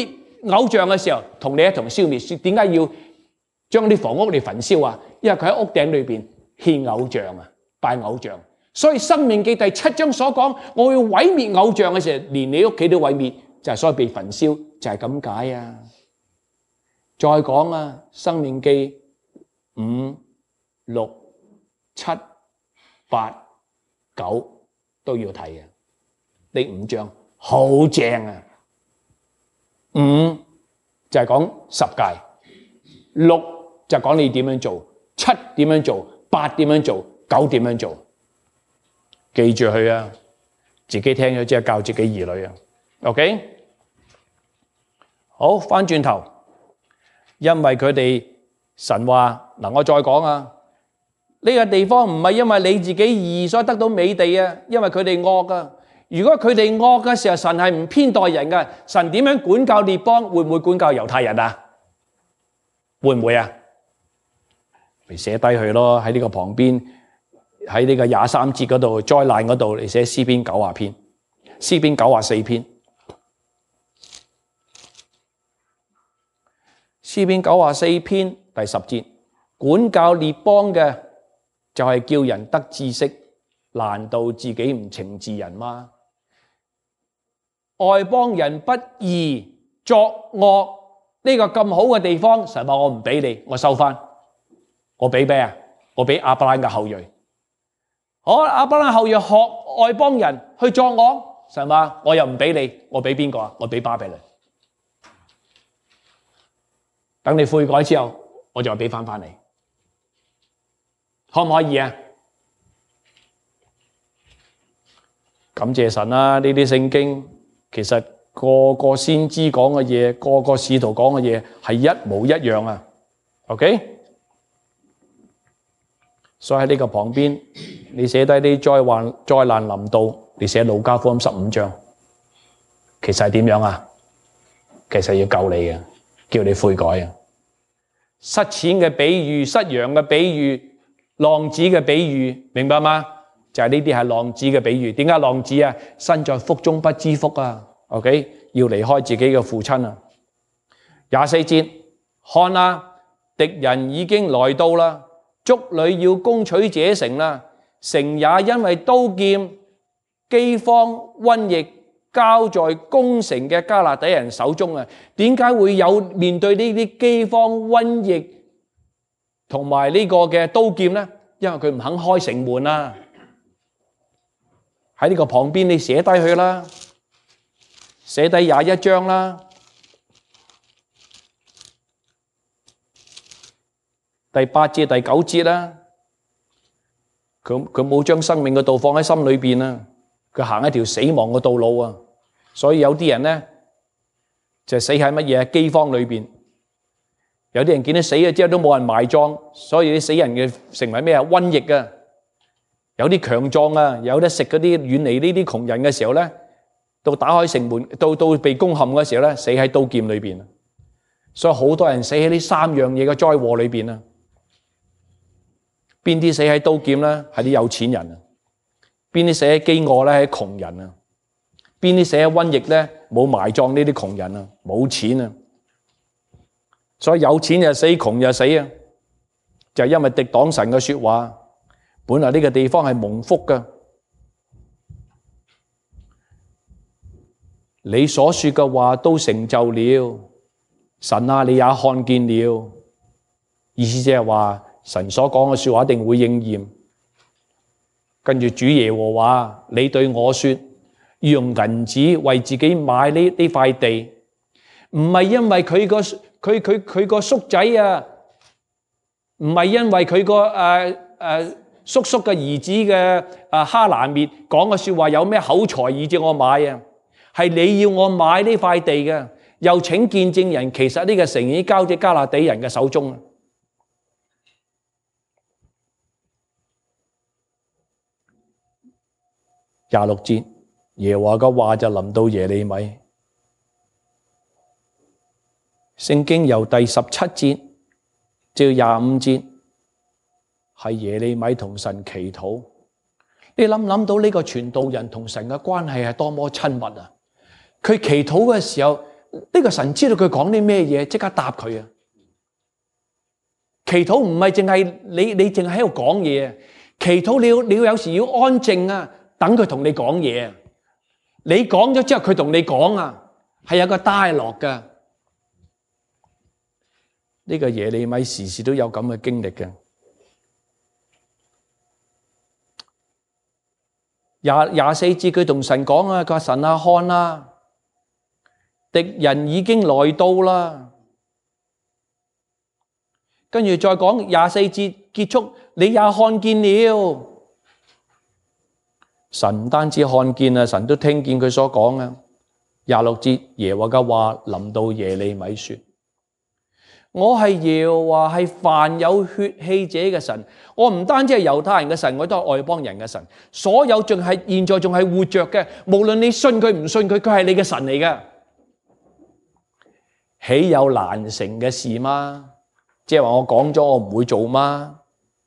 偶像嘅時候，同你一同消滅。點解要將啲房屋嚟焚燒啊？因為佢喺屋頂裏邊獻偶像啊，拜偶像。所以《申命記》第七章所講，我要毀滅偶像嘅時候，連你屋企都毀滅，就係所以被焚燒，就係咁解啊。再講啊，《申命記》五、六、七、八、九都要睇啊。呢五章好正啊！五就係講十誡，六就講你點樣做，七點樣做，八點樣做，九點樣做。記住佢啊，自己聽咗之後教自己兒女啊。OK， 好，翻轉頭，因為佢哋神話嗱，我再講啊，呢個地方唔係因為你自己義所得到美地啊，因為佢哋惡啊。如果佢哋惡嘅時候，神係唔偏待人嘅。神點樣管教列邦？會唔會管教猶太人啊？會唔會啊？咪寫低佢咯，喺呢個旁邊，喺呢個廿三節嗰度災難嗰度，你寫詩篇九十篇，詩篇九十四篇，詩篇九十四篇第十節，管教列邦嘅就係叫人得知識，難道自己唔懲治人嗎？外邦人不義作惡，呢個咁好嘅地方，神話我唔俾你，我收翻，我俾咩啊？我俾亞伯蘭嘅後裔。好，亞伯蘭後裔學外邦人去作惡，神話我又唔俾你，我俾邊個啊？我俾巴比倫。等你悔改之後，我就俾翻翻你，可唔可以啊？感謝神啦！呢啲聖經其實個個先知講嘅嘢，個個使徒講嘅嘢係一模一樣啊。OK， 所以喺呢個旁邊，你寫低啲災患、災難臨到，你寫路加福音十五章，其實係點樣啊？其實要救你嘅，叫你悔改啊！失錢嘅比喻、失羊嘅比喻、浪子嘅比喻，明白嗎？就係呢啲係浪子嘅比喻。點解浪子啊？身在福中不知福啊。OK， 要離開自己嘅父親啊。廿四節，看啊，敵人已經來到啦，築壘要攻取這城啦，城也因為刀劍、饑荒、瘟疫交在攻城嘅迦勒底人手中啊。點解會有面對呢啲饑荒、瘟疫同埋呢個嘅刀劍呢？因為佢唔肯開城門啊。喺呢個旁邊你寫低佢啦，寫低廿一章啦，第八節第九節啦，佢佢冇將生命嘅道放喺心裏邊啊，佢行一條死亡嘅道路啊，所以有啲人咧就死喺乜嘢饑荒裏邊，有啲人見到死咗之後都冇人埋葬，所以啲死人嘅成為咩啊？瘟疫啊！有啲強壯啊，有得食嗰啲遠離呢啲窮人嘅時候咧，到打開城門，到到被攻陷嘅時候咧，死喺刀劍裏邊。所以好多人死喺呢三樣嘢嘅災禍裏邊啊。邊啲死喺刀劍咧？係啲有錢人啊。邊啲死喺飢餓咧？係窮人啊。邊啲死喺瘟疫咧？冇埋葬呢啲窮人啊，冇錢啊。所以有錢就死，窮就死啊。就係因為敵擋神嘅說話。本來呢個地方係蒙福㗎，你所說嘅話都成就了，神啊，你也看見了。意思即係話神所講嘅說話一定會應驗。跟住主耶和華，你對我說，要用銀子為自己買呢呢塊地，唔係因為佢個佢佢佢個叔仔啊，唔係因為佢個誒誒。叔叔嘅兒子嘅啊哈蘭滅講嘅說話有咩口才以致我買啊？係你要我買呢塊地嘅，又請見證人，其實呢個城已經交喺迦勒底人嘅手中啦。廿六節，耶和華嘅話就臨到耶利米。聖經由第十七節至廿五節。係耶利米同神祈禱，你諗唔諗到呢個傳道人同神嘅關係係多麼親密啊？佢祈禱嘅時候， 呢個神知道佢講啲咩嘢，即刻答佢啊！祈禱唔係淨係你你淨係喺度講嘢啊！祈禱你要你要有時要安靜啊，等佢同你講嘢啊！你講咗之後，佢同你講啊，係有個 dialogue㗎。呢個耶利米時時都有咁嘅經歷嘅。廿廿四節佢同神講啊，佢話神啊，看啊，敵人已經來到啦。跟住再講廿四節結束，你也看見了。神唔單止看見啊，神都聽見佢所講啊。廿六節耶和華嘅話臨到耶利米說：我係耶和華，係凡有血氣者嘅神。我唔單止係猶太人嘅神，我都係外邦人嘅神。所有仲係現在仲係活着嘅，無論你信佢唔信佢，佢係你嘅神嚟嘅。豈有難成嘅事嗎？即係話我講咗我唔會做嗎？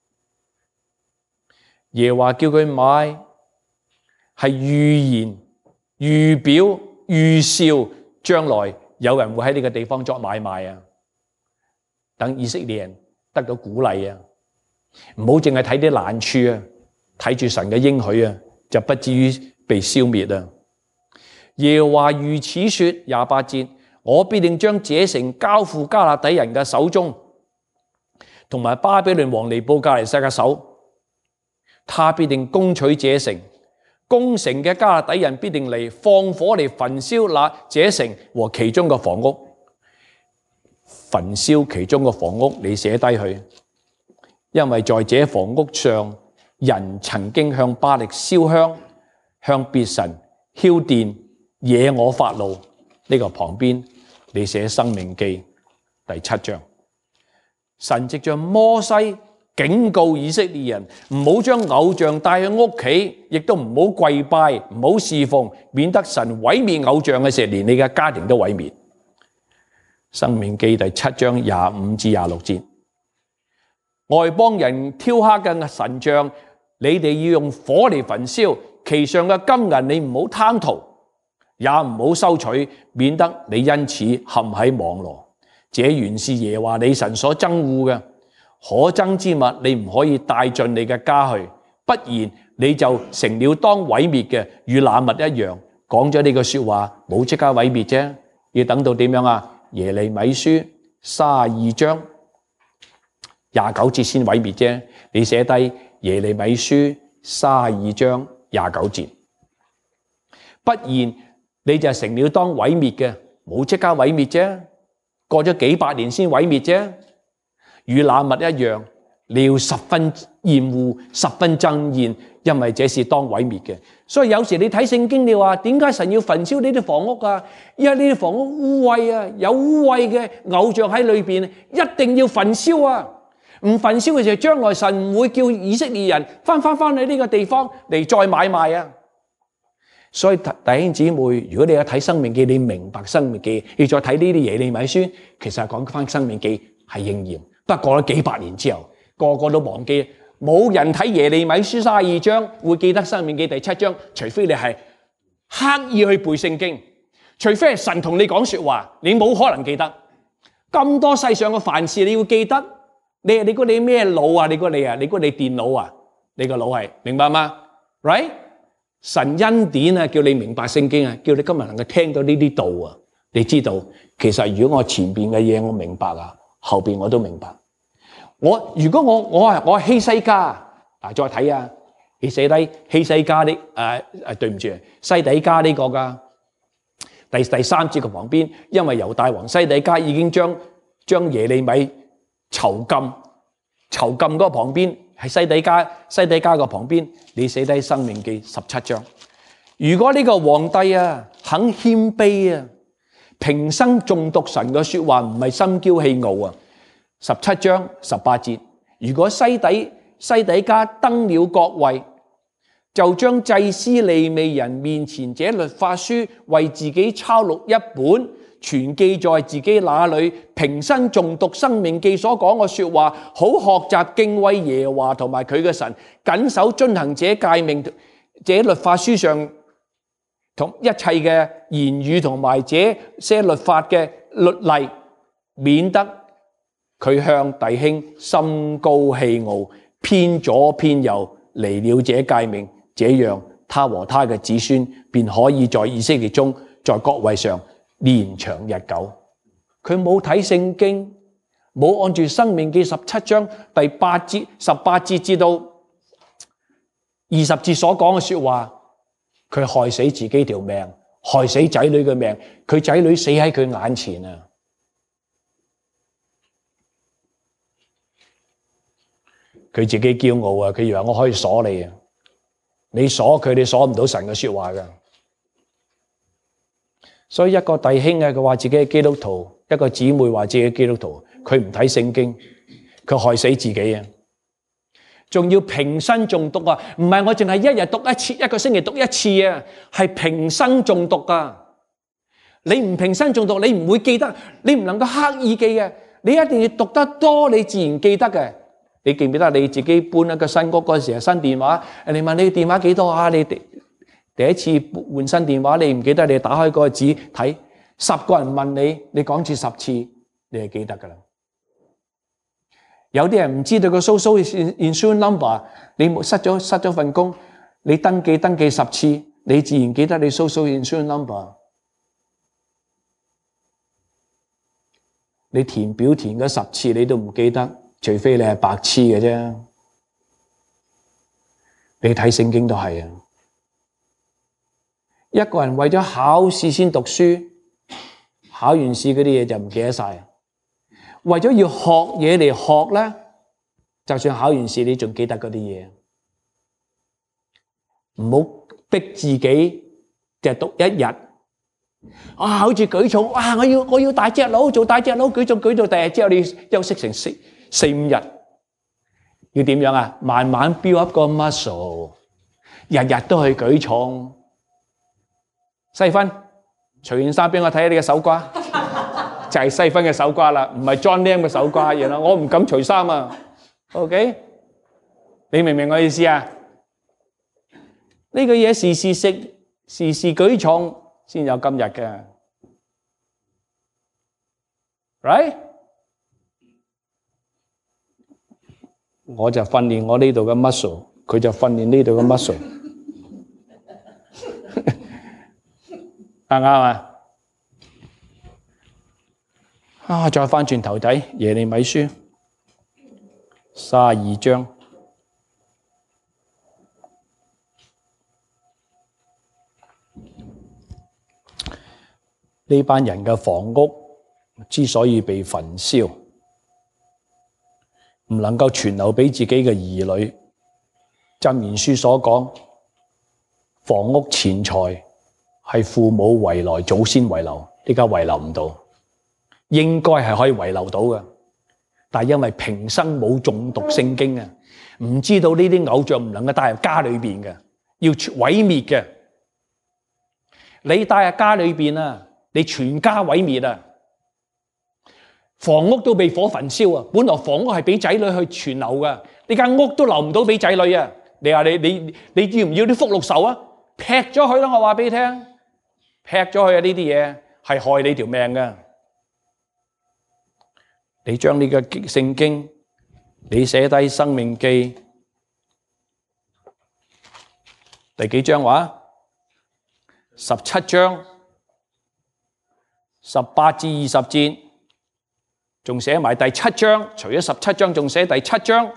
耶和華叫佢買，係預言、預表、預兆將來有人會喺呢個地方作買賣啊！等以色列人得到鼓勵啊！唔好淨係睇啲難處啊，睇住神嘅應許啊，就不至於被消滅啊！耶和華如此說，廿八節，我必定將這城交付迦勒底人嘅手中，同埋巴比倫王尼布甲尼撒嘅手，他必定攻取這城，攻城嘅迦勒底人必定嚟放火嚟焚燒那這城和其中嘅房屋，焚燒其中嘅房屋，你寫低佢，因為在這房屋上，人曾經向巴力燒香，向別神澆奠，惹我發怒。呢、這個旁邊你寫《申命記》第七章。神藉着摩西警告以色列人，唔好將偶像帶去屋企，亦都唔好跪拜，唔好侍奉，免得神毀滅偶像嘅時候，連你嘅家庭都毀滅。申命記第七章廿五至廿六節，外邦人雕刻嘅神像，你哋要用火嚟焚燒，其上嘅金銀你唔好貪圖，也唔好收取，免得你因此陷喺網羅。這原是耶和華你神所憎惡嘅，可憎之物你唔可以帶進你嘅家去，不然你就成了當毀滅嘅，與那物一樣。講咗呢個說話，冇即刻毀滅啫，要等到點樣啊？耶利米書三十二章廿九節先毀滅啫。你寫低耶利米書三十二章廿九節，不然你就成了當毀滅嘅，冇即刻毀滅啫。過咗幾百年先毀滅啫，與那物一樣，你要十分厭惡，十分憎厭，因為這是當毀滅嘅。所以有時你睇聖經，你話點解神要焚燒呢啲房屋啊？因為呢啲房屋污穢啊，有污穢嘅偶像喺裏邊，一定要焚燒啊！唔焚燒嘅時候，將來神唔會叫以色列人翻翻翻去呢個地方嚟再買賣啊！所以弟兄姊妹，如果你有睇《申命記》，你明白《申命記》，你再睇呢啲耶利米書，其實係講翻《申命記》係應驗。不過過咗幾百年之後，個個都忘記，冇人睇耶利米書三十二章會記得《申命記》第七章，除非你係刻意去背聖經，除非係神同你講說話，你冇可能記得。咁多世上嘅凡事你要記得，你你估你咩腦啊？你估你啊？你估你電腦啊？你個腦係明白嗎 ？Right？神恩典啊，叫你明白聖經啊，叫你今日能夠聽到呢啲道啊，你知道其實如果我前邊嘅嘢我明白啊，後邊我都明白。我如果我我係我係希西家嗱，再睇啊，你寫低希西家呢？誒誒，對唔住，西底家呢個噶第第三節嘅旁邊，因為猶大王西底家已經將將耶利米囚禁，囚禁嗰個旁邊。喺西底家西底家個旁邊，你寫低《申命記》十七章。如果呢個皇帝啊肯謙卑啊，平生誦讀神嘅說話，唔係心驕氣傲啊。十七章十八節，如果西底西底家登了國位，就將祭司利未人面前這律法書為自己抄錄一本，全記在自己那裏，平生誦讀申命記所講嘅說話，好學習敬畏耶和華同埋佢嘅神，謹守遵行這誡命、這律法書上同一切嘅言語同埋這些律法嘅律例，免得佢向弟兄心高氣傲，偏左偏右，離了這誡命，這樣他和他嘅子孫便可以在以色列中，在國位上年長日久。佢冇睇聖經，冇按住申命記十七章第八節、十八節至到二十節所講嘅說話，佢害死自己條命，害死仔女嘅命，佢仔女死喺佢眼前啊！佢自己驕傲啊！佢以為我可以鎖你啊！你鎖佢，你鎖唔到神嘅說話噶。所以一個弟兄啊，佢話自己係基督徒；一個姊妹話自己係基督徒，佢唔睇聖經，佢害死自己啊！仲要平生誦讀啊！唔係我淨係一日讀一次，一個星期讀一次啊，係平生誦讀啊！你唔平生誦讀，你唔會記得，你唔能夠刻意記嘅，你一定要讀得多，你自然記得嘅。你記唔記得你自己搬一個新屋嗰時候，新電話，人哋問你電話幾多啊？你第第一次換新電話，你唔記得，你打開嗰個紙睇，十個人問你，你講次十次，你係記得噶啦。有啲人唔知道個 social insurance number， 你失咗失咗份工，你登記登記十次，你自然記得你 social insurance number。你填表填咗十次，你都唔記得。除非你係白痴嘅啫，你睇聖經都係啊。一個人為咗考試先讀書，考完試嗰啲嘢就唔記得晒。為咗要學嘢嚟學咧，就算考完試，你仲記得嗰啲嘢。唔好逼自己就讀一日。啊，好似舉重，哇！我要我要大隻佬做大隻佬，舉重舉到第日之後，你休息成四。四五日要點樣啊？慢慢 build up 個 muscle， 日日都去舉重。西芬，除件衫俾我睇下你嘅手瓜，就係西芬嘅手瓜啦，唔係 John Lam 嘅手瓜。然後我唔敢除衫啊。OK， 你明唔明我意思啊？呢個嘢時時食，時時舉重，先有今日嘅。Right？我就訓練我呢度嘅 muscle， 佢就訓練呢度嘅 muscle， 啱唔啱啊？啊，再翻轉頭睇耶利米書三十二章，呢班人嘅房屋之所以被焚燒，唔能夠傳留俾自己嘅兒女，箴言書所講，房屋錢財係父母遺來、祖先遺留，呢家遺留唔到，應該係可以遺留到嘅，但係因為平生冇誦讀聖經啊，唔知道呢啲偶像唔能夠帶入家裏邊嘅，要毀滅嘅。你帶入家裏邊啊，你全家毀滅啊！房屋都被火焚燒啊！本來房屋係俾仔女去存留噶，呢間屋都留唔到俾仔女啊！你話你你你要唔要啲福祿壽啊？劈咗佢啦！我話俾你聽，劈咗佢啊！呢啲嘢係害你條命噶。你將呢個聖經，你寫低《申命記》第幾章話？十七章十八至二十節。仲寫埋第七章，除咗十七章，仲寫第七章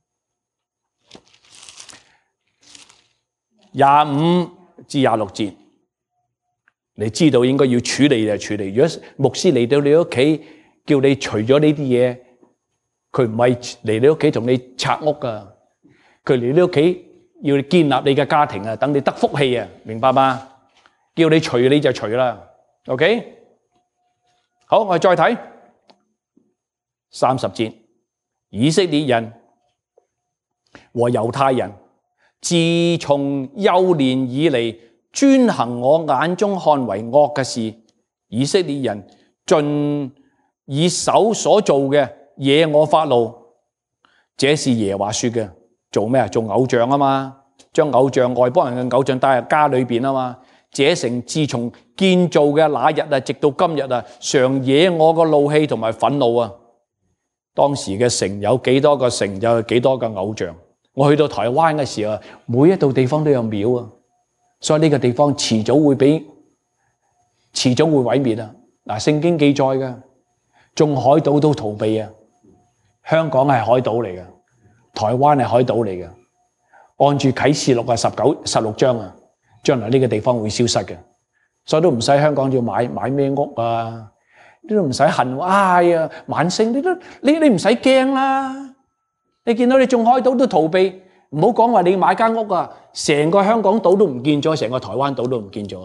廿五至廿六節。你知道應該要處理就處理。如果牧師嚟到你屋企，叫你除咗呢啲嘢，佢唔係嚟你屋企同你拆屋噶，佢嚟你屋企要你建立你嘅家庭啊，等你得福氣啊，明白嗎？叫你除你就除啦。OK， 好，我哋再睇。三十節，以色列人和猶太人自從幼年以嚟，專行我眼中看為惡嘅事。以色列人盡以手所做嘅惹我發怒，這是耶和華說嘅。做咩啊？做偶像啊嘛，將偶像外邦人嘅偶像帶入家裏邊啊嘛， 這城自從建造嘅那日啊，直到今日啊，常惹我個怒氣同埋憤怒啊。當時嘅城有幾多個城，就有幾多個偶像。我去到台灣嘅時候，每一度地方都有廟啊，所以呢個地方遲早會俾遲早會毀滅啊。嗱，聖經記載嘅，眾海島都逃避啊。香港係海島嚟嘅，台灣係海島嚟嘅。按住啟示錄啊，十九、十六章啊，將來呢個地方會消失嘅，所以都唔使香港要買買咩屋啊，都唔使恨唉呀，萬聖你都你你唔使驚啦。你見到你眾海島都逃避，唔好講話你買間屋啊，成個香港島都唔見咗，成個台灣島都唔見咗。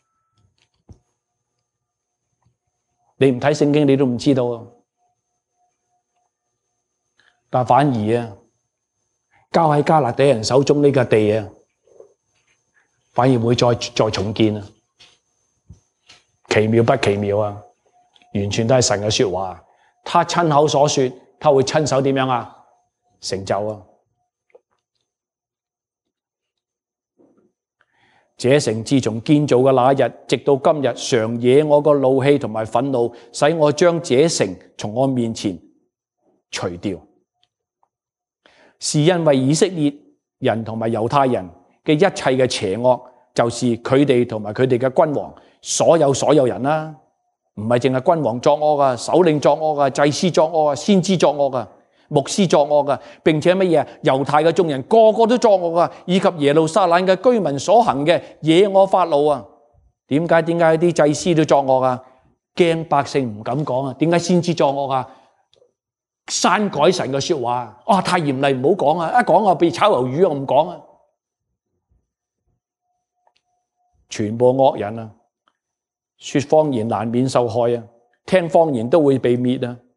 你唔睇聖經，你都唔知道啊。但反而啊，交喺加勒底人手中呢個地啊，反而會再再重建啊！奇妙不奇妙啊？完全都係神嘅說話，他親口所說，他會親手點樣啊？成就啊！這城自從建造嘅那日，直到今日，常惹我個怒氣同埋憤怒，使我將這城從我面前除掉。是因為以色列人同埋猶太人嘅一切嘅邪惡，就是佢哋同埋佢哋嘅君王，所有所有人啦，唔係淨係君王作惡啊，首領作惡啊，祭司作惡啊，先知作惡啊，牧師作惡啊，並且乜嘢？猶太嘅眾人個個都作惡啊，以及耶路撒冷嘅居民所行嘅惹我發怒啊！點解？點解啲祭司都作惡啊？驚百姓唔敢講啊？點解先知作惡啊？刪改神嘅說話，哇！太嚴厲，唔好講啊！一講我被炒魷魚，我唔講啊！全部惡人啊，說謊言難免受害啊，聽謊言都會被滅啊！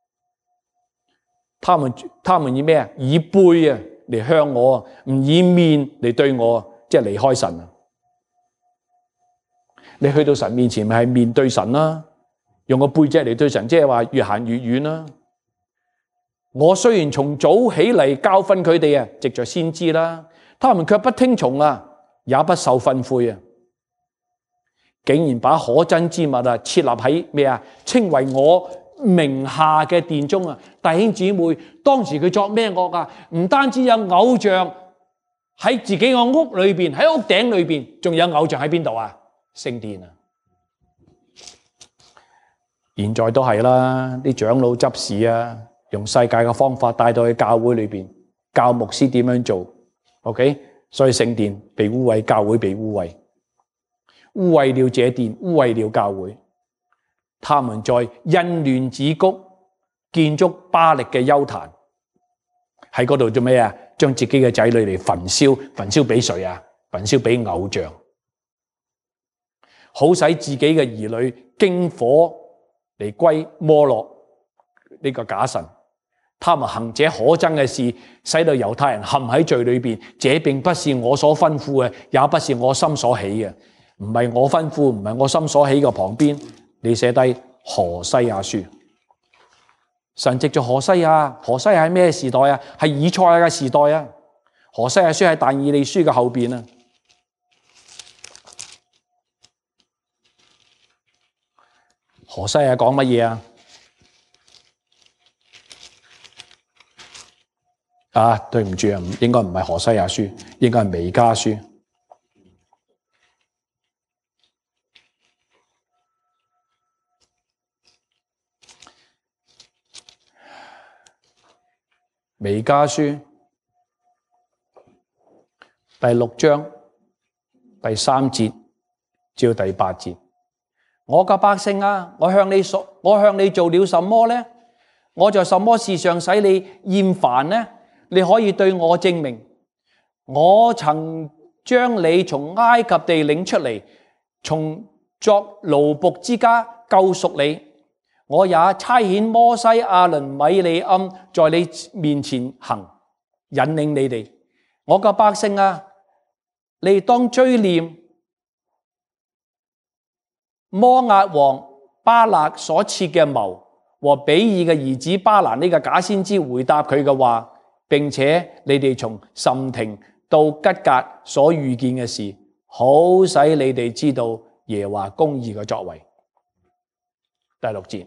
他們他們以咩啊？以背啊嚟向我啊，唔以面嚟對我啊，即係離開神啊！你去到神面前，咪係面對神啦，用個背脊嚟對神，即係話越行越遠啦。我雖然從早起嚟教訓佢哋啊，藉着先知啦，他們卻不聽從啊，也不受訓誨啊，竟然把可憎之物啊設立喺咩啊？稱為我名下嘅殿中啊！弟兄姊妹，當時佢作咩惡啊？唔單止有偶像喺自己個屋裏邊，喺屋頂裏邊，仲有偶像喺邊度啊？聖殿啊！現在都係啦，啲長老執事啊，用世界嘅方法帶到去教會裏邊，教牧師點樣做 ？OK， 所以聖殿被污穢，教會被污穢，污穢了這殿，污穢了教會。他們在欣嫩子谷建築巴力嘅邱壇，喺嗰度做咩啊？將自己嘅仔女嚟焚燒，焚燒俾誰啊？焚燒俾偶像，好使自己嘅兒女經火嚟歸摩洛呢個假神。他們行這可憎嘅事，使到猶太人陷喺罪裏邊。這並不是我所吩咐嘅，也不是我心所起嘅。唔係我吩咐，唔係我心所起嘅。旁邊你寫低何西阿書，神藉著何西阿，何西阿係咩時代啊？係以賽亞嘅時代啊。何西阿書喺但以理書嘅後邊啊。何西阿講乜嘢啊？啊，對唔住啊，應該唔係何西阿書，應該係彌迦書。彌迦書第六章第三節至到第八節，我嘅百姓啊，我向你所我向你做了什麼呢？我在什麼事上使你厭煩呢？你可以對我證明。我曾將你從埃及地領出嚟，從作奴僕之家救贖你。我也差遣摩西、亞倫、米利暗在你面前行，引領你哋。我嘅百姓啊，你當追念摩押王巴勒所設嘅謀，和比爾嘅兒子巴蘭呢個假先知回答佢嘅話，並且你哋從甚亭到吉甲所遇見嘅事， 好使你哋知道耶和華公義嘅作為。第六節，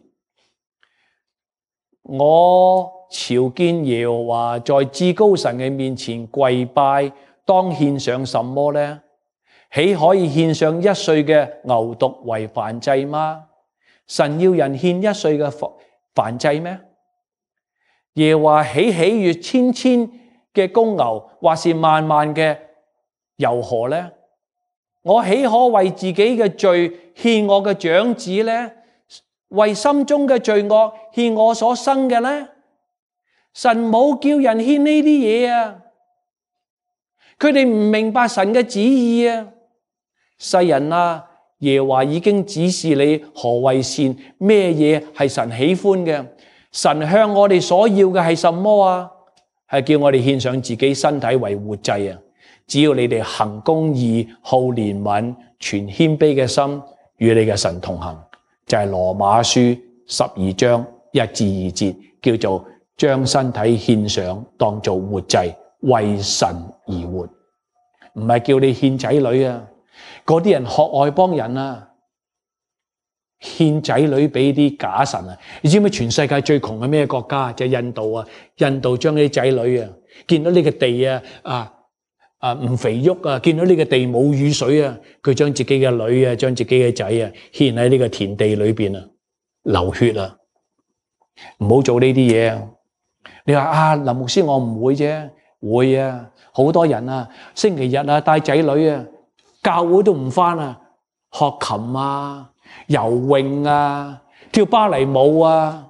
我朝見耶和華在至高神嘅面前跪拜，當獻上什麼呢？豈可以獻上一歲嘅牛犢為燔祭嗎？神要人獻一歲嘅燔祭咩？耶和華豈喜悅千千嘅公牛，或是萬萬嘅油河呢？我豈可為自己嘅罪獻我嘅長子呢？為心中嘅罪惡獻我所生嘅呢？神冇叫人獻呢啲嘢啊！佢哋唔明白神嘅旨意啊！世人啊，耶和華已經指示你何為善，咩嘢係神喜歡嘅。神向我哋所要嘅係什麼啊？係叫我哋獻上自己身體為活祭啊！只要你哋行公義、好憐憫、存謙卑嘅心，與你嘅神同行，就係、是、羅馬書十二章一至二節，叫做將身體獻上，當做活祭，為神而活。唔係叫你獻仔女啊！嗰啲人學外邦人啊，獻仔女俾啲假神啊！你知唔知全世界最窮係咩國家？就係印度啊！印度將啲仔女啊，見到呢個地啊啊啊唔肥沃啊，見到呢個地冇雨水啊，佢將自己嘅女啊，將自己嘅仔啊，獻喺呢個田地裏邊啊，流血啊！唔好做呢啲嘢啊！你話啊，林牧師我唔會啫，會啊！好多人啊，星期日啊帶仔女啊，教會都唔返啊，學琴啊、游泳啊、跳芭蕾舞啊，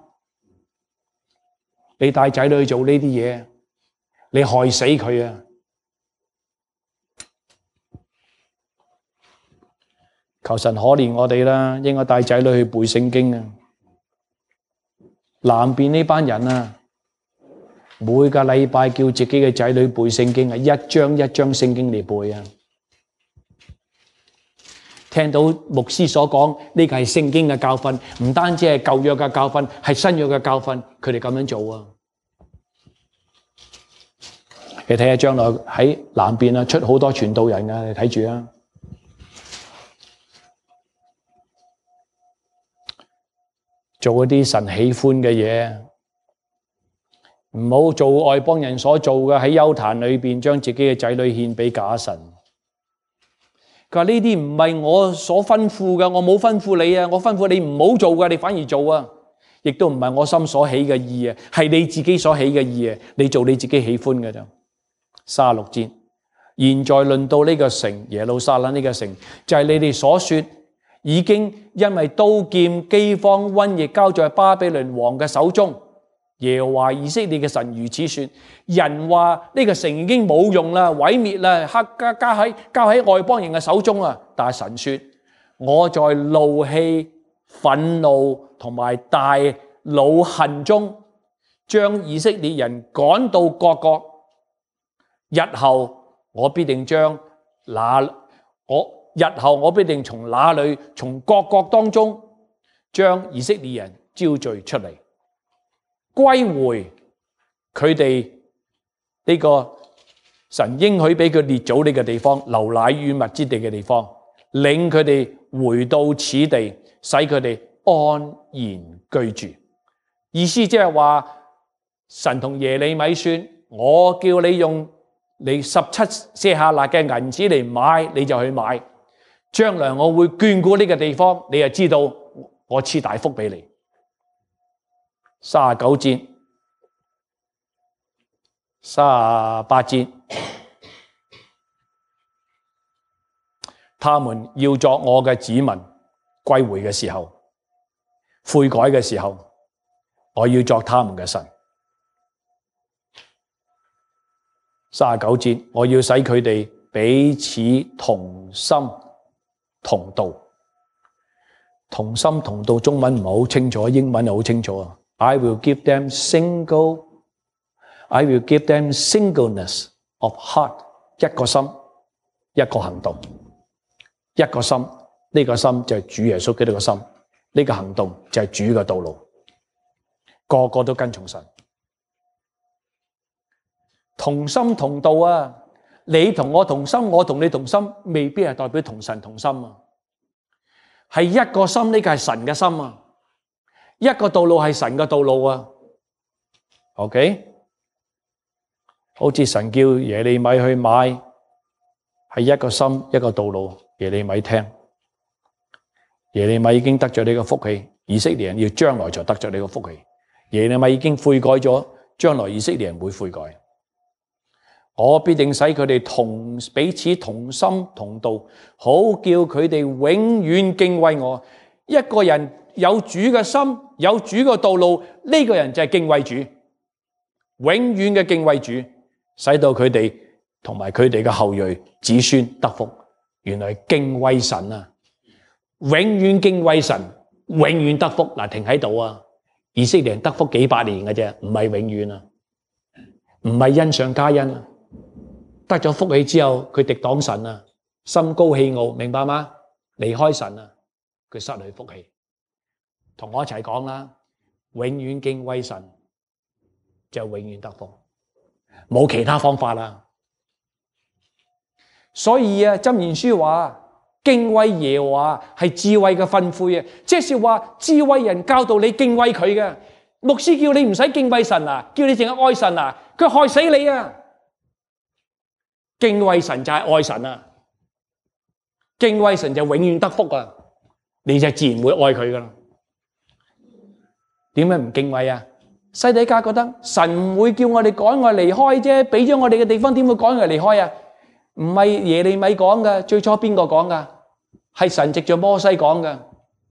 你帶仔女去做呢啲嘢，你害死佢啊！求神可憐我哋啦，應該帶仔女去背聖經啊！南邊呢班人啊，每個禮拜叫自己嘅仔女背聖經啊，一章一章聖經嚟背啊！聽到牧師所講呢個係聖經嘅教訓，唔單止係舊約嘅教訓，係新約嘅教訓，佢哋咁樣做啊！你睇下將來喺南邊啊，出好多傳道人啊，你睇住啊！做一啲神喜歡嘅嘢，唔好做外邦人所做嘅，喺邱壇裏邊將自己嘅仔女獻俾假神。佢話呢啲唔係我所吩咐嘅，我冇吩咐你啊，我吩咐你唔好做嘅，你反而做啊，亦都唔係我心所起嘅意啊，係你自己所起嘅意啊，你做你自己喜歡嘅啫。三十六節，現在論到呢個城耶路撒冷呢個城，就係你哋所說。已經因為刀劍、饑荒、瘟疫交在巴比倫王嘅手中。耶和華以色列嘅神如此說：人話呢個城已經冇用啦，毀滅啦，黑加加喺交喺外邦人嘅手中啊！但係神說：我在怒氣、憤怒同埋大惱恨中，將以色列人趕到各國。日後我必定將那我。日後我必定從那裏，從各國當中，將以色列人招聚出嚟，歸回佢哋呢個神應許俾佢列祖呢個地方，流奶與蜜之地嘅地方，領佢哋回到此地，使佢哋安然居住。意思即係話，神同耶利米說：我叫你用你十七舍客勒嘅銀子嚟買，你就去買。將來我會眷顧呢個地方，你就知道我賜大福俾你。三十九節、三十八節，他們要作我嘅子民，歸回嘅時候、悔改嘅時候，我要作他們嘅神。三十九節，我要使佢哋彼此同心。同道，同心同道，中文唔係好清楚，英文係好清楚啊。I will give them single, I will give them singleness of heart， 一個心，一個行動，一個心，呢個心就係主耶穌基督嘅心，呢個行動就係主嘅道路，個個都跟從神，同心同道啊！ 你同我同心，我同你同心，未必係代表同神同心啊。係一個心，呢個係神嘅心啊。一個道路係神嘅道路啊。OK， 好似神叫耶利米去買，係一個心一個道路。耶利米聽，耶利米已經得咗呢個福氣，以色列人要將來就得咗呢個福氣。耶利米已經悔改咗，將來以色列人會悔改。我必定使佢哋同彼此同心同道，好叫佢哋永遠敬畏我。一個人有主嘅心，有主嘅道路，呢個人就係敬畏主，永遠嘅敬畏主，使到佢哋同埋佢哋嘅後裔子孫得福。原來敬畏神啊，永遠敬畏神，永遠得福。嗱，停喺度啊！以色列人得福幾百年嘅啫，唔係永遠啊，唔係恩上加恩啊。得咗福氣之後，佢敵擋神啊，心高氣傲，明白嗎？離開神啊，佢失去福氣。同我一齊講啦，永遠敬畏神就永遠得福，冇其他方法啦。所以啊，箴言書話敬畏耶和華係智慧嘅訓誨啊，即係話智慧人教導你敬畏佢嘅。牧師叫你唔使敬畏神啊，叫你淨係愛神啊，佢害死你啊！敬畏神就係愛神啊，敬畏神就永遠得福啊，你就自然會愛佢噶啦。點解唔敬畏啊？西底家覺得神唔會叫我哋趕我離開啫，俾咗我哋嘅地方點會趕我離開啊？唔係耶利米講噶，最初邊個講噶？係神藉着摩西講噶。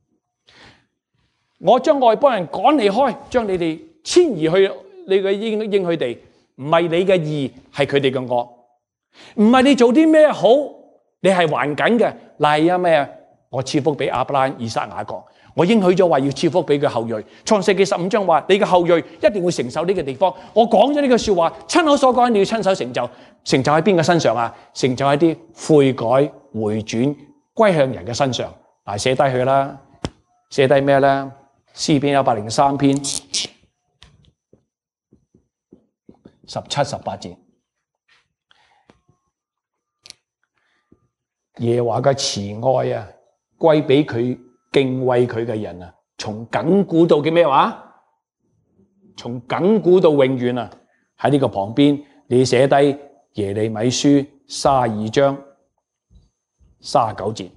我將外邦人趕離開，將你哋遷移去你嘅應應許地，唔係你嘅義，係佢哋嘅惡。唔係你做啲咩好，你係還緊嘅。例啊咩？我賜福俾亞伯蘭、以撒、雅各，我應許咗話要賜福俾佢後裔。創世記十五章話，你嘅後裔一定會承受呢個地方。我講咗呢句說話，親口所講，你要親手成就。成就喺邊個身上啊？成就喺啲悔改、回轉、歸向人嘅身上。嗱，寫低佢啦，寫低咩咧？詩篇一百零三篇十七、十八節。耶和華嘅慈愛啊，歸俾佢敬畏佢嘅人啊，從亙古到嘅咩話？從亙古到永遠啊！喺呢個旁邊，你寫低耶利米書三十二章三十九節。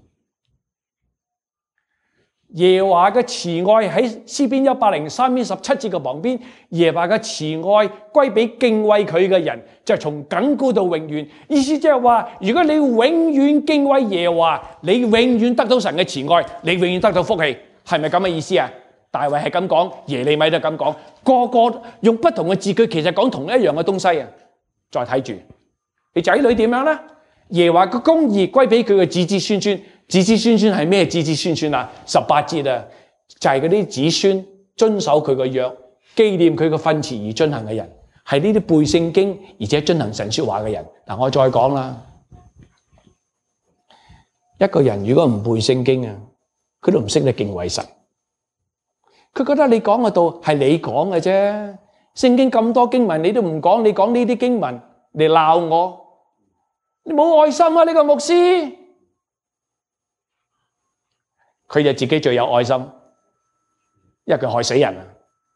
耶和華嘅慈愛喺詩篇一百零三篇十七節嘅旁邊，耶和華嘅慈愛歸俾敬畏佢嘅人，就係從亙古到永遠。意思即係話，如果你永遠敬畏耶和華，你永遠得到神嘅慈愛，你永遠得到福氣，係咪咁嘅意思啊？大衛係咁講，耶利米都咁講，個個用不同嘅字句，其實講同一樣嘅東西啊！再睇住，你仔女點樣咧？耶和華嘅公義歸俾佢嘅子子孫孫。子子孫孫係咩？子子孫孫啊，十八節啊，就係嗰啲子孫遵守佢嘅約，紀念佢嘅訓詞而遵行嘅人，係呢啲背聖經而且遵行神說話嘅人。嗱，我再講啦，一個人如果唔背聖經啊，佢都唔識得敬畏神，佢覺得你講嘅道係你講嘅啫，聖經咁多經文你都唔講，你講呢啲經文嚟鬧我，你冇愛心啊！呢個牧師。佢就自己最有愛心，因為佢害死人啊！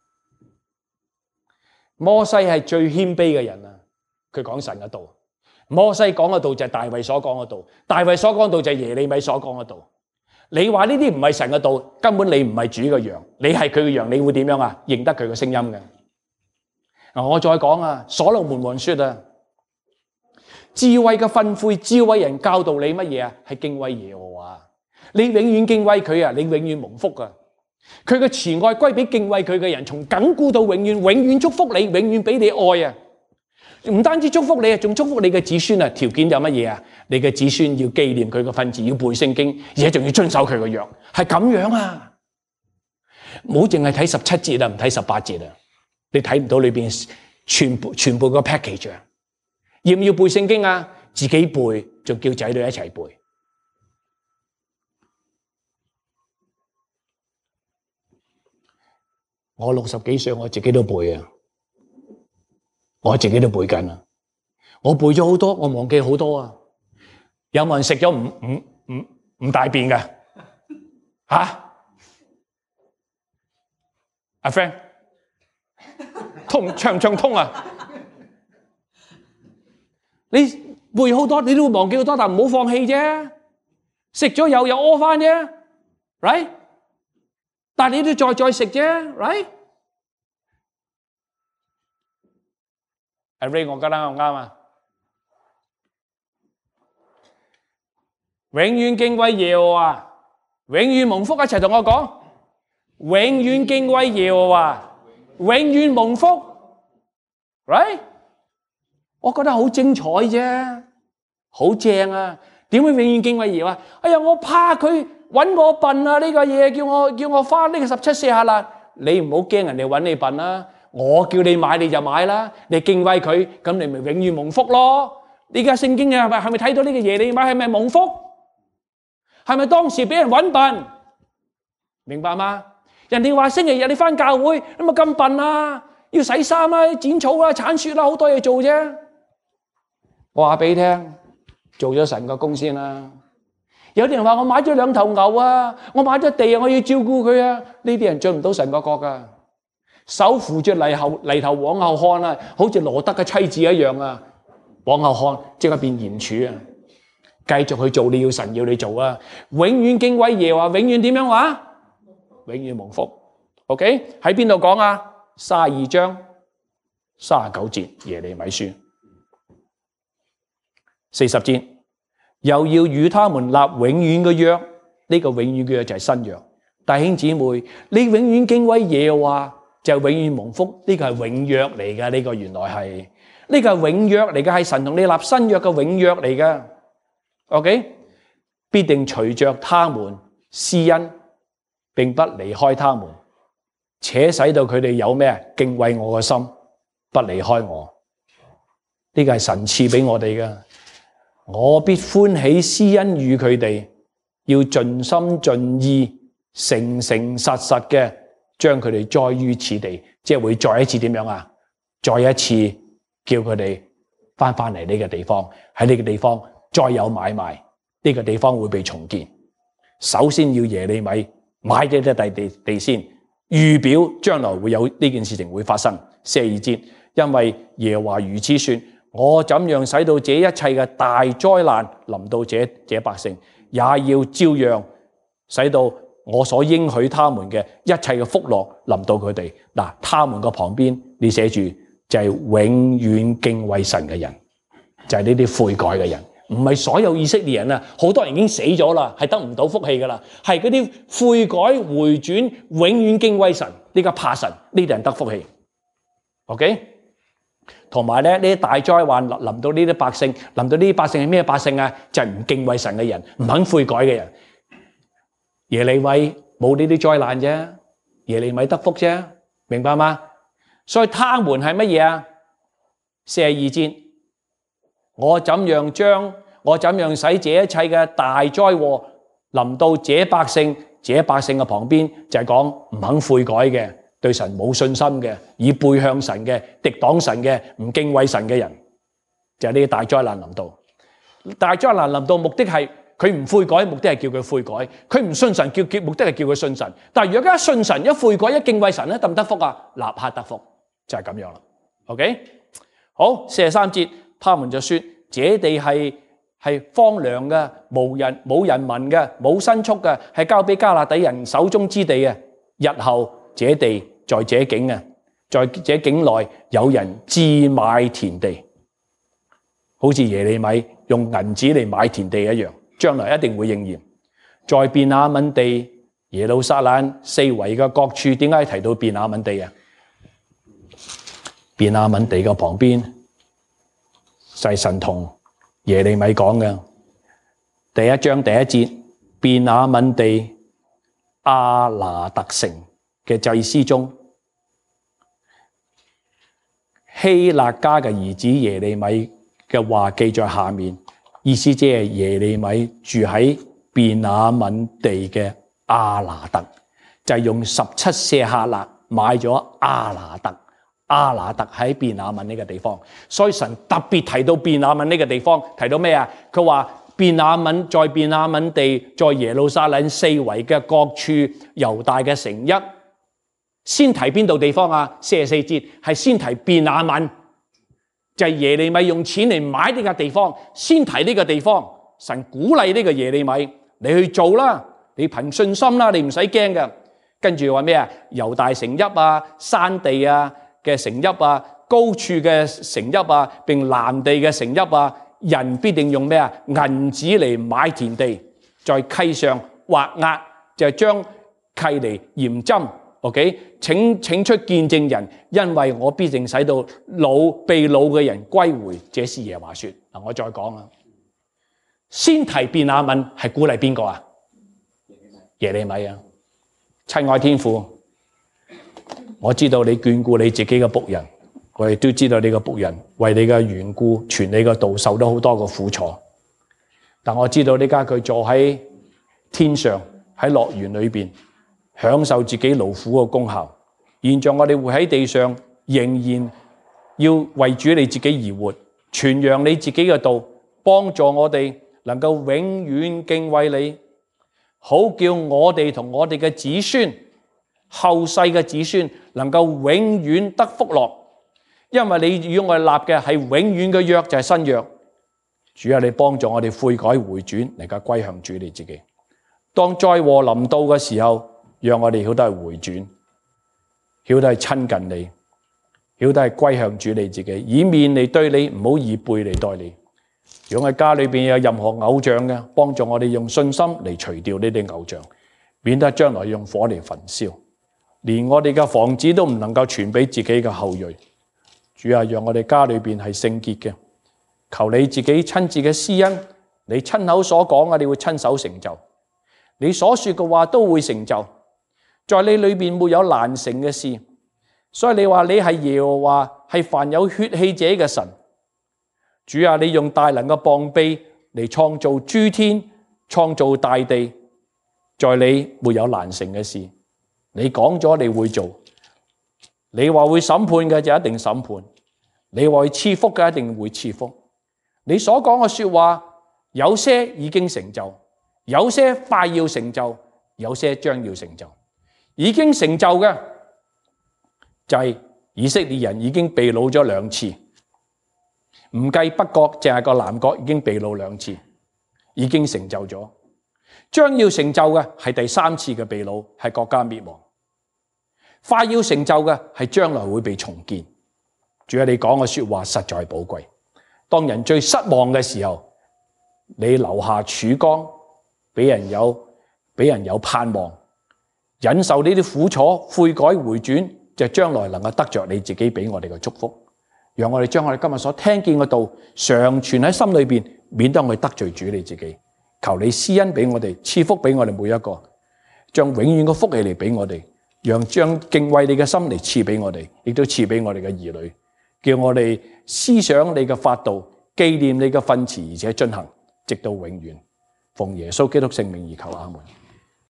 摩西係最謙卑嘅人啊！佢講神嘅道，摩西講嘅道就係大衛所講嘅道，大衛所講嘅道就係耶利米所講嘅道。你話呢啲唔係神嘅道，根本你唔係主嘅羊，你係佢嘅羊，你會點樣啊？認得佢嘅聲音嘅。嗱，我再講啊，所羅門王說啊，智慧嘅訓誨，智慧人教導你乜嘢啊？係敬畏耶和華。你永遠敬畏佢啊，你永遠蒙福啊！佢嘅慈愛歸俾敬畏佢嘅人，從亙古到永遠，永遠祝福你，永遠俾你愛啊！唔單止祝福你啊，仲祝福你嘅子孫啊！條件有乜嘢啊？你嘅子孫要紀念佢嘅訓詞，要背聖經，而且仲要遵守佢嘅約，係咁樣啊！唔好淨係睇十七節啊，唔睇十八節啊，你睇唔到裏邊全部全部個 package 啊！要唔要背聖經啊？自己背，仲叫仔女一齊背。我六十幾歲，我自己都背啊，我自己都背緊啊。 我背咗好多，我忘記好多啊！有冇人食咗唔唔唔唔大便嘅？吓？阿 friend， 通暢唔暢通啊？你背好多，你都會忘記好多，但唔好放棄啫。食咗又又屙翻啫 ，right？ 但係你都再再食啫 ，right？ 阿 Ray， 我覺得我啱啊！永遠敬畏耶和華，永遠蒙福，一齊同我講，永遠敬畏耶和華，永遠蒙福 ，right？ 我覺得好精彩啫，好正啊！點會永遠敬畏耶和華？哎呀，我怕佢揾我笨啊！呢個嘢叫我叫我花呢個十七四下啦，你唔好驚人哋揾你笨啦，我叫你買你就買啦，你敬畏佢，咁你咪永遠蒙福咯。呢家聖經嘅係咪係咪睇到呢個耶利米係咪蒙福？係咪當時俾人揾笨？明白嗎？人哋話星期日你返教會，你咪咁笨啊？要洗衫啦、剪草啦、鏟雪啦，好多嘢做啫。我話俾你聽，做咗神個工先啦。有啲人話我買咗兩頭牛啊，我買咗地啊，我要照顧佢啊。呢啲人進唔到神個國噶，手扶住犁後犁頭往後看啊，好似羅德嘅妻子一樣啊，往後看即刻變鹽柱啊！繼續去做你要神要你做啊！永遠敬畏耶和華，永遠點樣話？永遠蒙福。OK， 喺邊度講啊？三十二章三十九節耶利米書四十節，又要與他們立永遠嘅約。呢個永遠嘅約就係新約。弟兄姊妹，你永遠敬畏耶和華就係永遠蒙福。呢個係永約嚟㗎，呢個原來係呢個係永約嚟㗎，係神同你立新約嘅永約嚟㗎。OK， 必定隨着他們施恩，並不離開他們，且使到佢哋有咩敬畏我嘅心，不離開我。呢個係神賜俾我哋嘅，我必歡喜施恩與佢哋，要盡心盡意、誠誠實實嘅將佢哋栽於此地，即係會再一次點樣啊？再一次叫佢哋翻返嚟呢個地方，喺呢個地方。再有買賣，呢個地方會被重建。首先要耶利米買咗啲地地地先，預表將來會有呢件事情會發生。四十二節，因為耶和華如此說：我怎樣使到這一切嘅大災難臨到這這百姓，也要照樣使到我所應許他們嘅一切嘅福樂臨到佢哋。嗱，他們個旁邊你寫住就係永遠敬畏神嘅人，就係呢啲悔改嘅人。唔係所有以色列人啊，好多人已經死咗啦，係得唔到福氣噶啦。係嗰啲悔改回轉、永遠敬畏神、呢個怕神呢啲人得福氣。OK， 同埋咧呢啲大災患臨到呢啲百姓，臨到呢啲百姓係咩百姓啊？就係唔敬畏神嘅人，唔肯悔改嘅人。耶利米冇呢啲災難啫，耶利米得福啫，明白嗎？所以他們係乜嘢啊？四十二節，我怎樣將我怎樣使這一切嘅大災禍臨到這百姓，這百姓嘅旁邊就係講唔肯悔改嘅，對神冇信心嘅，以背向神嘅，敵擋神嘅，唔敬畏神嘅人，就係呢啲大災難臨到。大災難臨到目的係佢唔悔改，目的係叫佢悔改；佢唔信神，叫叫目的係叫佢信神。但係如果佢一信神、一悔改、一敬畏神咧，得唔得福啊？立刻得福，就係咁樣啦。OK， 好，四十三節，他們就說：這地係係荒涼嘅，無人冇人民嘅，冇牲畜嘅，係交俾迦勒底人手中之地嘅。日後這地在這境啊，在這境內有人置買田地，好似耶利米用銀子嚟買田地一樣，將來一定會應驗。在便雅憫地、耶路撒冷四圍嘅各處，點解提到便雅憫地啊？便雅憫地嘅旁邊就係神同耶利米講嘅第一章第一節，便雅憫地亞拿特城嘅祭司中，希勒家嘅兒子耶利米嘅話記在下面，意思即係耶利米住喺便雅憫地嘅亞拿特，就係用十七舍客勒買咗亞拿特。 亞拿特喺便雅憫呢個地方，所以神特別提到便雅憫呢個地方，提到咩啊？佢話便雅憫在便雅憫地，在耶路撒冷四圍嘅各處猶大嘅城邑。先提邊度地方啊？四十四節係先提便雅憫，就係耶利米用錢嚟買呢個地方，先提呢個地方。神鼓勵呢個耶利米，你去做啦，你憑信心啦，你唔使驚嘅。跟住話咩啊？猶大城邑啊，山地啊嘅城邑啊，高處嘅城邑啊，並南地嘅城邑啊，人必定用咩啊？銀子嚟買田地，在契上畫押，就係將契嚟嚴針。OK， 請請出見證人，因為我必定使到擄被擄嘅人歸回。這是耶和華說。嗱，我再講啊，先提便雅憫係鼓勵邊個啊？耶利米啊，親愛天父，我知道你眷顧你自己嘅僕人，我亦都知道你嘅僕人為你嘅緣故傳你嘅道受到好多嘅苦楚，但我知道呢家佢坐喺天上喺樂園裏邊，享受自己勞苦嘅功效。現在我哋活喺地上，仍然要為主你自己而活，傳揚你自己嘅道，幫助我哋能夠永遠敬畏你，好叫我哋同我哋嘅子孫、後世嘅子孫能夠永遠得福樂。因為你與我哋立嘅係永遠嘅約，就係新約。主啊，你幫助我哋悔改回轉，能夠歸向主你自己。當災禍臨到嘅時候，讓我哋曉得係回轉，曉得係親近你，曉得係歸向主你自己，以免你對你唔好以背嚟待你。如果喺家裏邊有任何偶像嘅，幫助我哋用信心嚟除掉呢啲偶像，免得將來用火嚟焚燒，連我哋嘅房子都唔能夠傳俾自己嘅後裔。主啊，讓我哋家裏邊係聖潔嘅，求你自己親自嘅施恩，你親口所講嘅，你會親手成就，你所說嘅話都會成就。在你裏邊沒有難成嘅事，所以你話你係耶和華，係凡有血氣者嘅神。主啊，你用大能嘅膀臂嚟創造諸天，創造大地，在你沒有難成嘅事。你講咗你會做，你話會審判嘅就一定審判，你話會賜福嘅一定會賜福。你所講嘅說話，有些已經成就，有些快要成就，有些將要成就。已經成就嘅就係以色列人已經被擄咗兩次，唔計北國，淨係個南國已經被擄兩次，已經成就咗。將要成就嘅係第三次嘅被擄，係國家滅亡。快要成就嘅係將來會被重建。主啊，你講嘅說話實在寶貴。當人最失望嘅時候，你留下曙光，俾人有俾人有盼望。忍受呢啲苦楚，悔改回轉，就將來能夠得着你自己俾我哋嘅祝福。讓我哋將我哋今日所聽見嘅道常存喺心裏邊，免得我哋得罪主你自己。求你施恩俾我哋，賜福俾我哋每一個，將永遠嘅福氣嚟俾我哋，讓將敬畏你嘅心嚟賜俾我哋，亦都賜俾我哋嘅兒女，叫我哋思想你嘅法度，紀念你嘅訓詞，而且遵行，直到永遠。奉耶穌基督聖名而求，阿門。